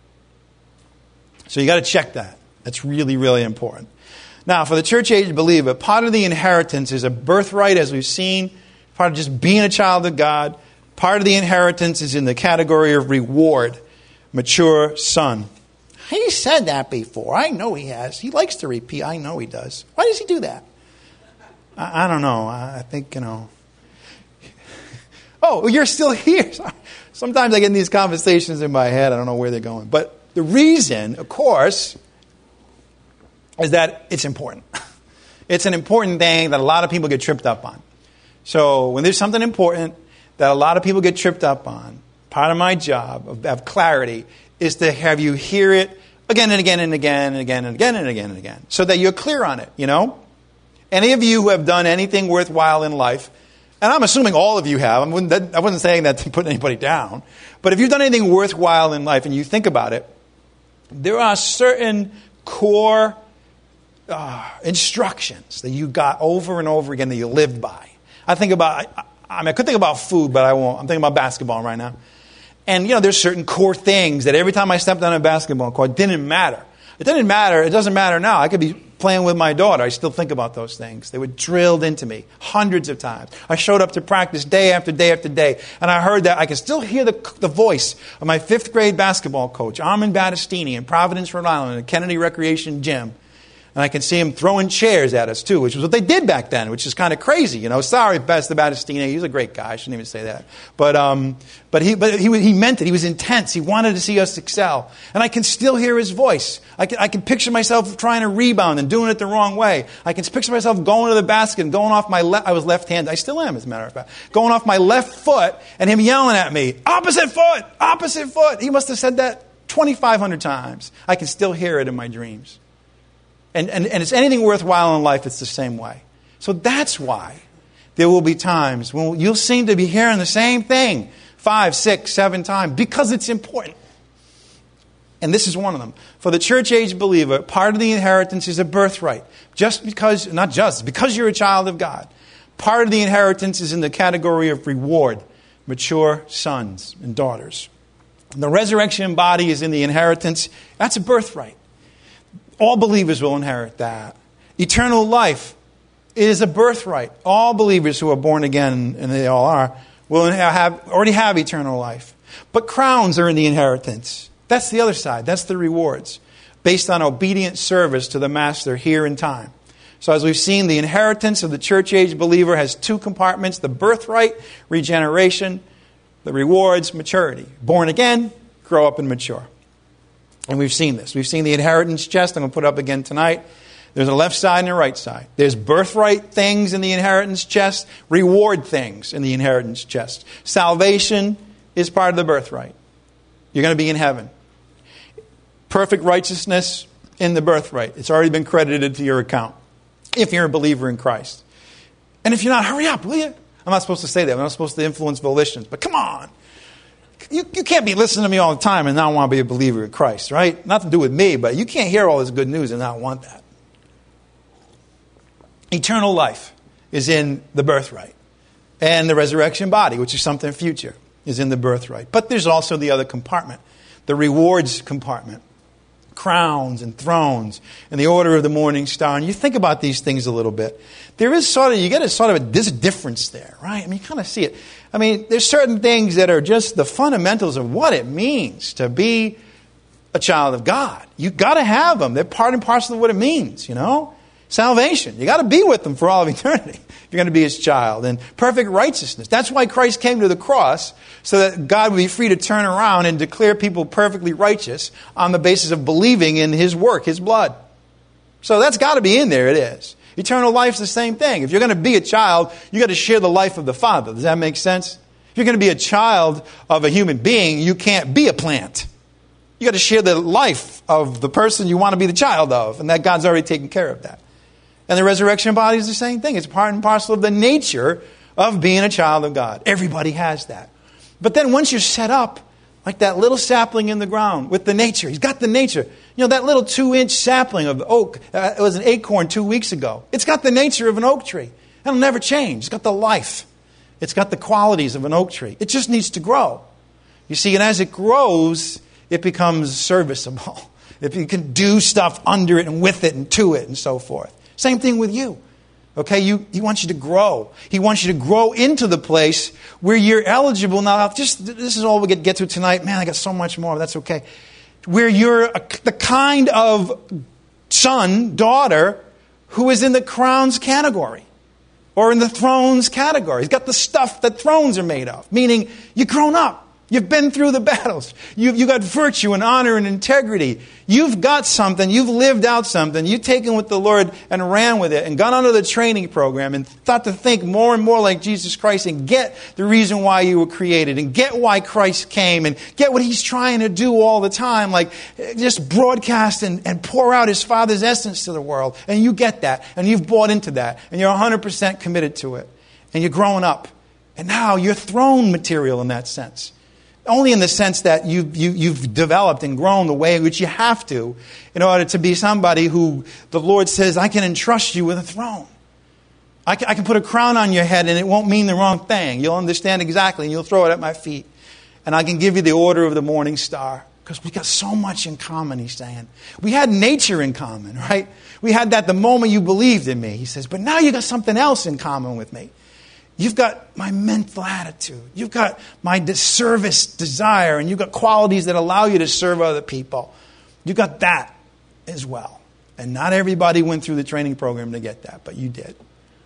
So you got to check that. That's really, really important. Now, for the church age believer, part of the inheritance is a birthright, as we've seen. Part of just being a child of God. Part of the inheritance is in the category of reward. Mature son. He said that before. I know he has. He likes to repeat. I know he does. Why does he do that? I, I don't know. I, I think, you know. Oh, you're still here. Sometimes I get in these conversations in my head. I don't know where they're going. But the reason, of course, is that it's important. It's an important thing that a lot of people get tripped up on. So when there's something important, that a lot of people get tripped up on, part of my job of, of clarity, is to have you hear it again and again and again and again and again and again and again, so that you're clear on it, you know? Any of you who have done anything worthwhile in life, and I'm assuming all of you have, I wasn't, I wasn't saying that to put anybody down, but if you've done anything worthwhile in life and you think about it, there are certain core uh, instructions that you got over and over again that you lived by. I think about, I, I mean, I could think about food, but I won't. I'm thinking about basketball right now. And, you know, there's certain core things that every time I stepped on a basketball court, it didn't matter. It didn't matter. It doesn't matter now. I could be playing with my daughter. I still think about those things. They were drilled into me hundreds of times. I showed up to practice day after day after day, and I heard that. I could still hear the, the voice of my fifth grade basketball coach, Armin Battistini, in Providence, Rhode Island, at Kennedy Recreation Gym. And I can see him throwing chairs at us, too, which was what they did back then, which is kind of crazy. You know, sorry, Mister Battistini. He was a great guy. I shouldn't even say that. But um, but he but he he meant it. He was intense. He wanted to see us excel. And I can still hear his voice. I can, I can picture myself trying to rebound and doing it the wrong way. I can picture myself going to the basket and going off my left. I was left-handed. I still am, as a matter of fact. Going off my left foot and him yelling at me, opposite foot, opposite foot. He must have said that twenty-five hundred times. I can still hear it in my dreams. And, and, and it's anything worthwhile in life, it's the same way. So that's why there will be times when you'll seem to be hearing the same thing five, six, seven times because it's important. And this is one of them. For the church-age believer, part of the inheritance is a birthright. Just because, not just, because you're a child of God. Part of the inheritance is in the category of reward, mature sons and daughters. And the resurrection body is in the inheritance. That's a birthright. All believers will inherit that. Eternal life is a birthright. All believers who are born again, and they all are, will have already have eternal life. But crowns are in the inheritance. That's the other side. That's the rewards, based on obedient service to the Master here in time. So as we've seen, the inheritance of the church-age believer has two compartments: the birthright, regeneration; the rewards, maturity. Born again, grow up and mature. And we've seen this. We've seen the inheritance chest. I'm going to put it up again tonight. There's a left side and a right side. There's birthright things in the inheritance chest, reward things in the inheritance chest. Salvation is part of the birthright. You're going to be in heaven. Perfect righteousness in the birthright. It's already been credited to your account if you're a believer in Christ. And if you're not, hurry up, will you? I'm not supposed to say that. I'm not supposed to influence volitions. But come on. You, you can't be listening to me all the time and not want to be a believer in Christ, right? Nothing to do with me, but you can't hear all this good news and not want that. Eternal life is in the birthright. And the resurrection body, which is something future, is in the birthright. But there's also the other compartment, the rewards compartment. Crowns and thrones and the order of the morning star. And you think about these things a little bit. There is sort of, you get a sort of a this difference there, right? I mean, you kind of see it. I mean, there's certain things that are just the fundamentals of what it means to be a child of God. You've got to have them. They're part and parcel of what it means, you know? Salvation. You got to be with them for all of eternity if you're going to be his child. And perfect righteousness. That's why Christ came to the cross, so that God would be free to turn around and declare people perfectly righteous on the basis of believing in his work, his blood. So that's got to be in there. It is. Eternal life's the same thing. If you're going to be a child, you got to share the life of the Father. Does that make sense? If you're going to be a child of a human being, you can't be a plant. You got to share the life of the person you want to be the child of, and that God's already taken care of that. And the resurrection body is the same thing. It's part and parcel of the nature of being a child of God. Everybody has that. But then once you're set up, like that little sapling in the ground with the nature, he's got the nature. You know, that little two-inch sapling of oak, uh, it was an acorn two weeks ago. It's got the nature of an oak tree. It'll never change. It's got the life. It's got the qualities of an oak tree. It just needs to grow. You see, and as it grows, it becomes serviceable. If you can do stuff under it and with it and to it and so forth. Same thing with you. Okay, you, he wants you to grow. He wants you to grow into the place where you're eligible. Now, just this is all we get, get to tonight. Man, I got so much more. That's okay. Where you're a, the kind of son, daughter, who is in the crowns category. Or in the thrones category. He's got the stuff that thrones are made of. Meaning, you're grown up. You've been through the battles. You've, you've got virtue and honor and integrity. You've got something. You've lived out something. You've taken with the Lord and ran with it and gone under the training program and thought to think more and more like Jesus Christ and get the reason why you were created and get why Christ came and get what He's trying to do all the time. Like just broadcast and, and pour out His Father's essence to the world. And you get that. And you've bought into that. And you're one hundred percent committed to it. And you're growing up. And now you're throne material in that sense. Only in the sense that you've, you, you've developed and grown the way in which you have to in order to be somebody who the Lord says, I can entrust you with a throne. I can, I can put a crown on your head and it won't mean the wrong thing. You'll understand exactly and you'll throw it at my feet. And I can give you the order of the morning star. Because we got so much in common, he's saying. We had nature in common, right? We had that the moment you believed in me, he says. But now you got something else in common with me. You've got my mental attitude. You've got my service desire. And you've got qualities that allow you to serve other people. You've got that as well. And not everybody went through the training program to get that, but you did.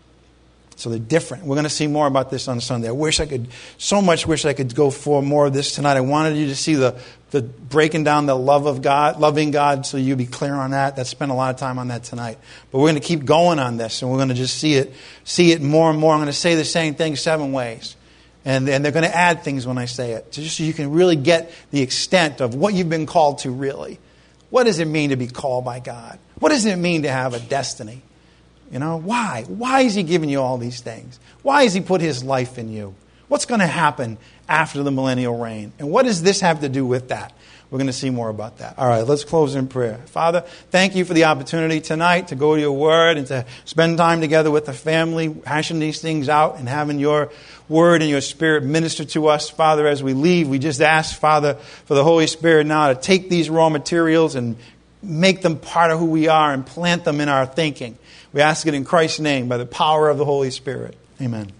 So they're different. We're going to see more about this on Sunday. I wish I could, so much wish I could go for more of this tonight. I wanted you to see the, the breaking down the love of God, loving God, so you'd be clear on that. That's spent a lot of time on that tonight. But we're going to keep going on this, and we're going to just see it, see it more and more. I'm going to say the same thing seven ways. And, and they're going to add things when I say it, so just so you can really get the extent of what you've been called to really. What does it mean to be called by God? What does it mean to have a destiny? You know, why? Why is He giving you all these things? Why has He put His life in you? What's going to happen after the millennial reign? And what does this have to do with that? We're going to see more about that. All right, let's close in prayer. Father, thank you for the opportunity tonight to go to your word and to spend time together with the family, hashing these things out and having your word and your spirit minister to us. Father, as we leave, we just ask, Father, for the Holy Spirit now to take these raw materials and make them part of who we are and plant them in our thinking. We ask it in Christ's name by the power of the Holy Spirit. Amen.